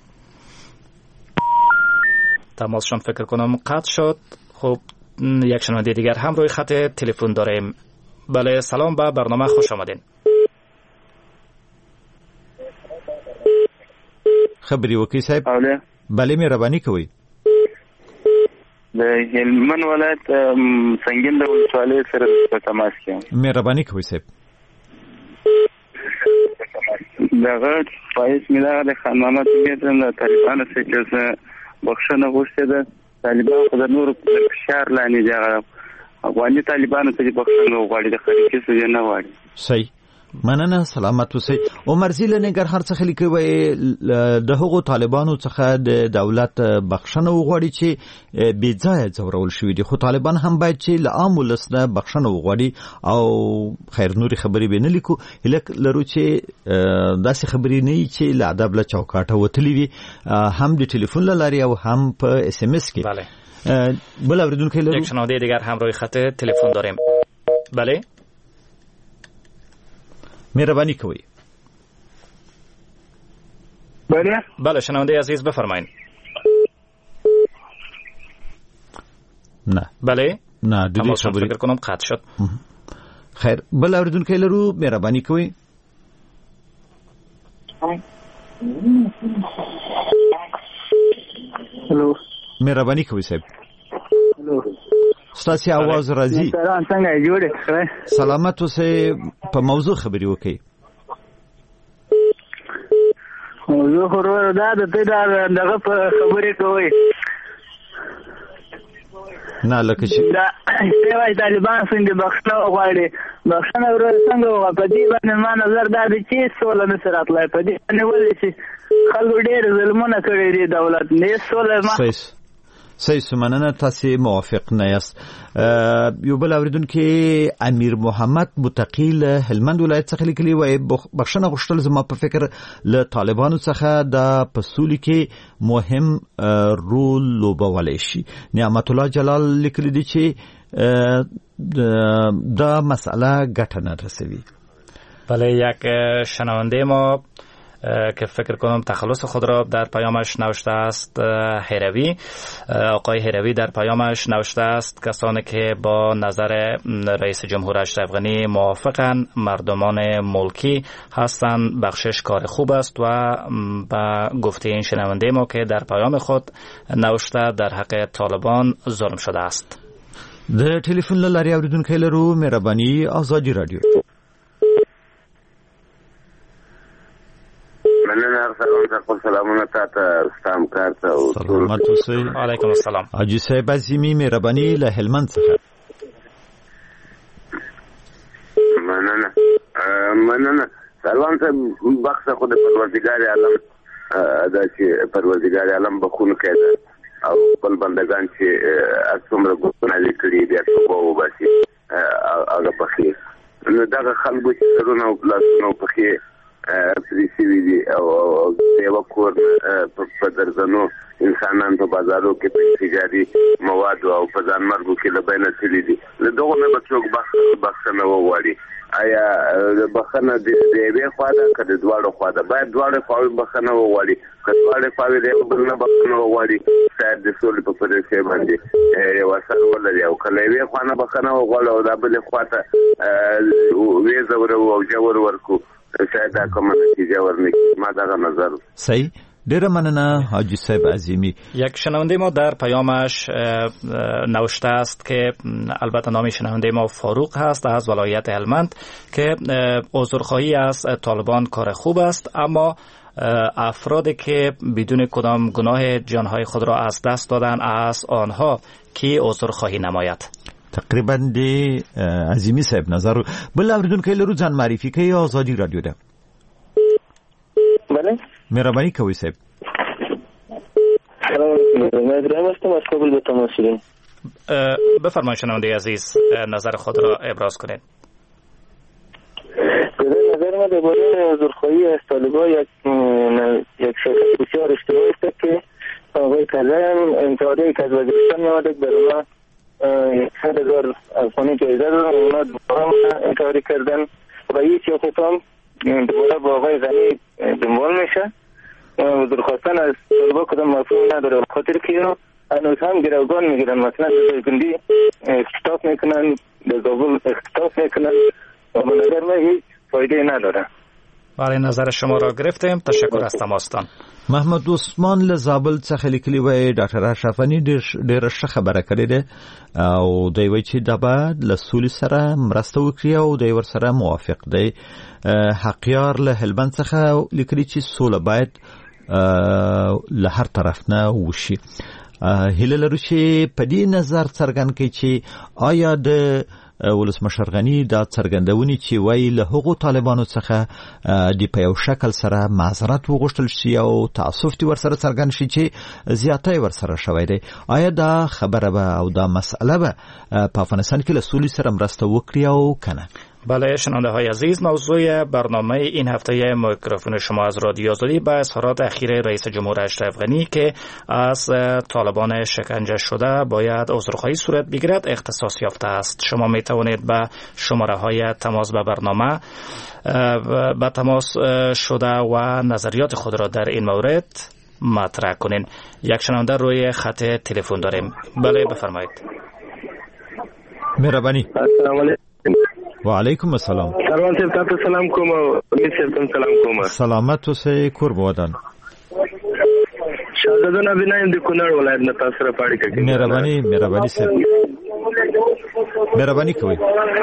تماسشان فکر کنم قطع شد. خب یک شنونده دیگر هم روی خط تلفن داریم. بله سلام به برنامه خوش آمدین. خبری وکی صاحب. بله مهربانی کوي. د هلمند ولایت سنگین د ولسوالۍ سره په تماس کې مهرباني کوي صاحب. دغه فایز میلاد خان محمد بیرته د طالبانو څخه بخښنه غوښتې ده. طالبان خو د نور فشار لاندې دي افغاني طالبانو ته بخښنه وغواړي د خارجي څخه نه غواړي. صحیح مننه سلامت اوسئ. عمر زیله نګرهار څخه لیکي وای د هغو طالبانو څخه د دولت بخښنه وغواړي چې بې ځایه ځورول شوي دي خو طالبان هم باید چې له عام ولس نه بخښنه وغواړي او خیر نوري خبرې به نه لیکو هلک لرو چې داسې خبرې نه وي چې له ادب له چوکاټه وتلي وي هم د ټلیفون له لارې او هم په اس ام اس کې. بله بل اوریدونکو لرو. یک شنونده دیگر هم روی خط تلفن داریم. بله مهربانی کوي. بله شنونده عزیز بفرمایید. نه بله نه د دې خبرې فکر کنم قطع شد. خیر بل اوریدونکو لرو مهربانی کوي. هلو مهربانی کوي صاحب. هلو ستاسو आवाज راځي. څنګه جوړه سلامت اوسئ. په موضوع خبرې وکړئ. موضوع خبره ده دغه په خبرې کوي نه لکه چې دا سیوای طالبان څنګه بخښنه وغواړي بخښنه څنګه وغواړي په دې باندې ما نظر دا دی چې سوله نه سره تلای په دې باندې ولې چې خلکو ډېر ظلمونه کړي دي دولت نه سوله ما صحیح سمننه تاسو موافق نه یاست. یو بل اوریدونکو امیر محمد متقیل هلمند ولایت څخه لیکلی وای بخښنه غوښتل زما په فکر له طالبانو څخه د پسولي کې مهم رول لوبولای شي. نعمت الله جلال لیکلی دی چې دا مسئله ګټه نه رسوي. بله یک شنونده ما که فکر کنم تخلص خود را در پیامش نوشته است هروی آقای هروی در پیامش نوشته است کسانی که با نظر رئیس جمهور اشرف غنی موافقن مردمان ملکی هستند بخشش کار خوب است و با گفته این شنونده ما که در پیام خود نوشته در حق طالبان ظلم شده است. د ټلیفون له لارې اوریدونکو لرو مهرباني آزادي رادیو. سلامونه تاسو ستام کارته او سلامات اوسئ. علیکم السلام. حاجی صاحب عظیمی مهرباني له هلمند څخه. مننه سلام ته بخښه خو د پروردګار عالم دا چې پروردګار عالم بخښونکی ده او خپل بندگان چې څومره ګناه کړي دي توبه وباسي هغه پخې نو دغه خلکو چې سرونه او لاسونه پخې پرې شوي دي او یوه کور په درځنو انسانان په بازارو کې په تجاري موادو او په ځانمرګو کې له بینه تللي دي له دغو نه به څوک بخښنه وغواړي آیا بخښنه د یوې خوا ده که د دواړو خوا ده باید دواړې خواوې بخښنه وغواړي که دواړې خواوې د یو بل نه بخښنه وغواړي شاید د سولې په پروسې باندې یو اثر ولري او که له یوې خوا نه بخښنه وغواړو او دا بلې خوا ته ویځورو او جور ورکو شاید دا کومه نتیجه ورنکړي ما دغه نظر صحیح ډیره مننه حاجی صاحب عظیمی. یک شنونده ما در پیامش نوشته است که البته نام شنونده ما فاروق هست از ولایت هلمند که عذرخواهی از طالبان کار خوب است اما افرادی که بدون کدام گناه جانهای خود را از دست دادن از آنها کی عذرخواهی نماید. تقریبا دی عظیمی صاحب نظر بل اوریدونکو لرو ځان معرفي کوي آزادی رادیو ده. بله مهربانی کوي صاحب. سلام علیکم. من ابراهیم هستم از کابل به تماس شدیم. بفرمایید شنونده عزیز نظر خود را ابراز کنید. نظر من درباره عذرخواهی از طالبان یک شرکت بسیار اشتباهی است که آقای کلم انتحاده که از وزیرستان می‌آمد برای 100,000 افغانی جایزه دادن اونا دوباره انتحاری کردن و هیچ خطام دوباره با آقای غنی دنبال میشه درخواستن از طالبان کدام مفهوم نداره خاطر که هنوز هم گروگان میگیرن مثلا در گندی اختطاف میکنن در زابل اختطاف میکنن و به نظر من هیچ فایده نداره. برای نظر شما را گرفتیم. تشکر از تماستان. محمد عثمان له زابل څخه لیکلی وای ډاکټر اشرف غنی ډېر ښه خبره کړې ده او دوی وایي چې دا به له سولې سره مرسته وکړي او دوی ورسره موافق دی. حقیار له هلمند څخه لیکلي چې سوله باید له هر طرف نه وشي. هیله لرو چې په دې نظر څرګند کړي چې آیا د ولسمشر غنی دا څرګندونی چې وایي له هغو طالبانو څخه د په یو شکل سره معذرت وغوښتل شي او تعصف دي ورسره څرګند شي چې زیاتی ورسره شوی دی. آیا دا خبره به او دا مسئله به په افغانستان کې له سولې سره مرسته وکړي او کنه؟ بله شنونده های عزیز، موضوع برنامه این هفته میکروفون شما از رادیو آزادی به اظهارات اخیر رئیس جمهور اشرف غنی که از طالبان شکنجه شده باید عذرخواهی صورت بگیرد اختصاص یافته است. شما می توانید به شماره های تماس به برنامه به تماس شده و نظریات خود را در این مورد مطرح کنین. یک شنونده روی خط تلفن داریم. بله بفرمایید. مهربانی. السلام علیکم. و علیکم السلام. سروان صاحب تاسو سلام کوم او امید صاحب سلام کوم. سلامت اوسئ کور بودن. شاهزاده نبینایم د کونړ ولایت نه تاسو سره پاړی کوي. مهرباني صاحب. مهرباني کوي.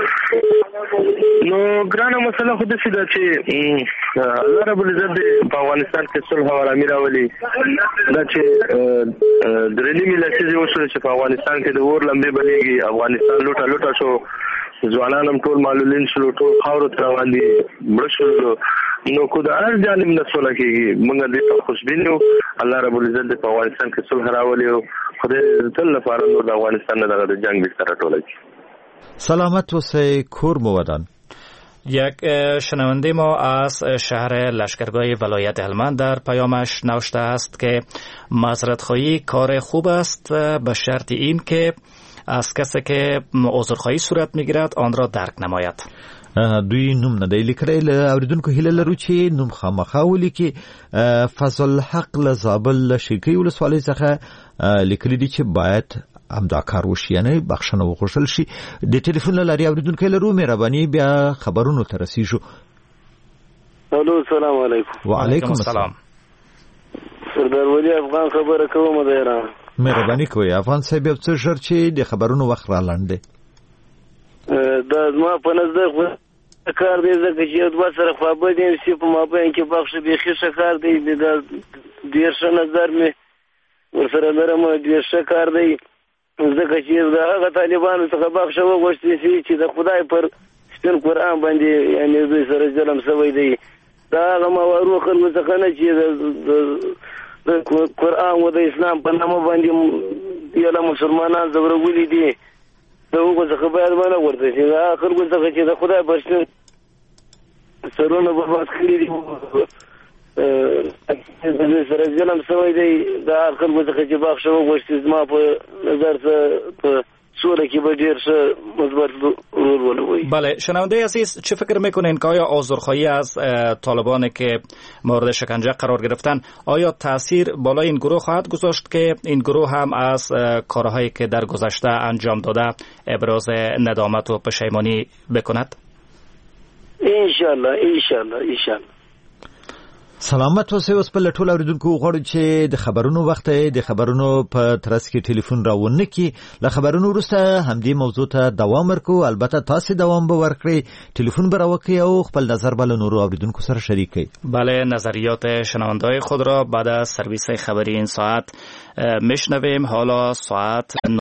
نو ګرانه مسله خو د څه ده چې الله رب العزت په افغانستان کې صلح او آرامي راولي. دا چې درېنی ملتي وشو چې په افغانستان کې د اور لمبې بلیږي، افغانستان لوټه شو، ځوانان هم ټول معلولین شول، ټول خاورو ته روان دي، مړه شول. نو کو د هر جانب نه سوله کېږي. موږ دې ته خوشبین یو. الله رب العزت په افغانستان کې صلح راولي او خدای تل لپاره نور د افغانستان نه دغه جنگ بستر ټوله کړي. سلامت اوسئ کور بودن. یک شنونده ما از شهر لشکرگاه ولایت هلمند در پیامش نوشته است که معذرت‌خواهی کار خوب است به شرط این که از کسی که عذرخواهی صورت میگیرد آن را درک نماید. دوی نوم نه دی لیکلی. له اوریدونکو هیله لرو چې نوم خامخا ولیکي. فضل حق له زابل له شیکۍ ولسوالۍ څخه لیکلی دي چې باید همدا کار وشي، یعنی بخښنه وغوښتل شي. د ټلیفون له لارې اوریدونکو لرو. مهرباني بیا خبرونو ته رسیږو. الو السلام علیکم. وعلیکم السلام. سردار ولی افغان خبره کوم دیره. مهرباني کوي افغان صاحب یو څه ژر چې د خبرونو وخت را لاندې. دا ما په نظر کار دی ځکه چې یو دوه سره خوابدي یم چې په مابین کې بخښ بیخي ښه کار دی. دا ډېر ښه نظر مې ورسره لرم. ډېر ښه کار دی ځکه چې د هغه طالبانو څخه بخښه وغوښتل شي چې د خدای پر سپین قرآن باندې یعنې دوی سره ظلم شوی دی. دا هغه موارو خلکو څخه نه چې د قرآن و د اسلام په نامه باندې یاله مسلمانان زورولي دي د هغو څخه باید ونه غورځي چې دا خلکو څخه چې د خدای بښنې سرونه برباد کړي دي سره ظلم شوی دی د هر خلکو څخه چې بخښه وغوښتي زما په نظر په سوره کې به ډیر ښه مثبت رول ولوبوي. بله شنونده عزیز چه فکر میکنین که آیا آزرخواهی از طالبانی که مورد شکنجه قرار گرفتن آیا تاثیر بالای این گروه خواهد گذاشت که این گروه هم از کارهایی که در گذشته انجام داده ابراز ندامت و پشیمانی بکند؟ انشاءالله. سلامت اوسئ. اوس په لټول اوریدونکو غواړو چې د خبرونو وخت د خبرونو په ترڅ کې ټلیفون راونه کی له خبرونو وروسته همدې موضوع ته دوام ورکو. البته تاسو دوام به ورکړئ، ټلیفون به راوکړئ او خپل نظر به له نورو اوریدونکو سره شریک کړئ. بله نظریات شنونده‌های خود را بعد از سرویس خبری این ساعت میشنویم. حالا ساعت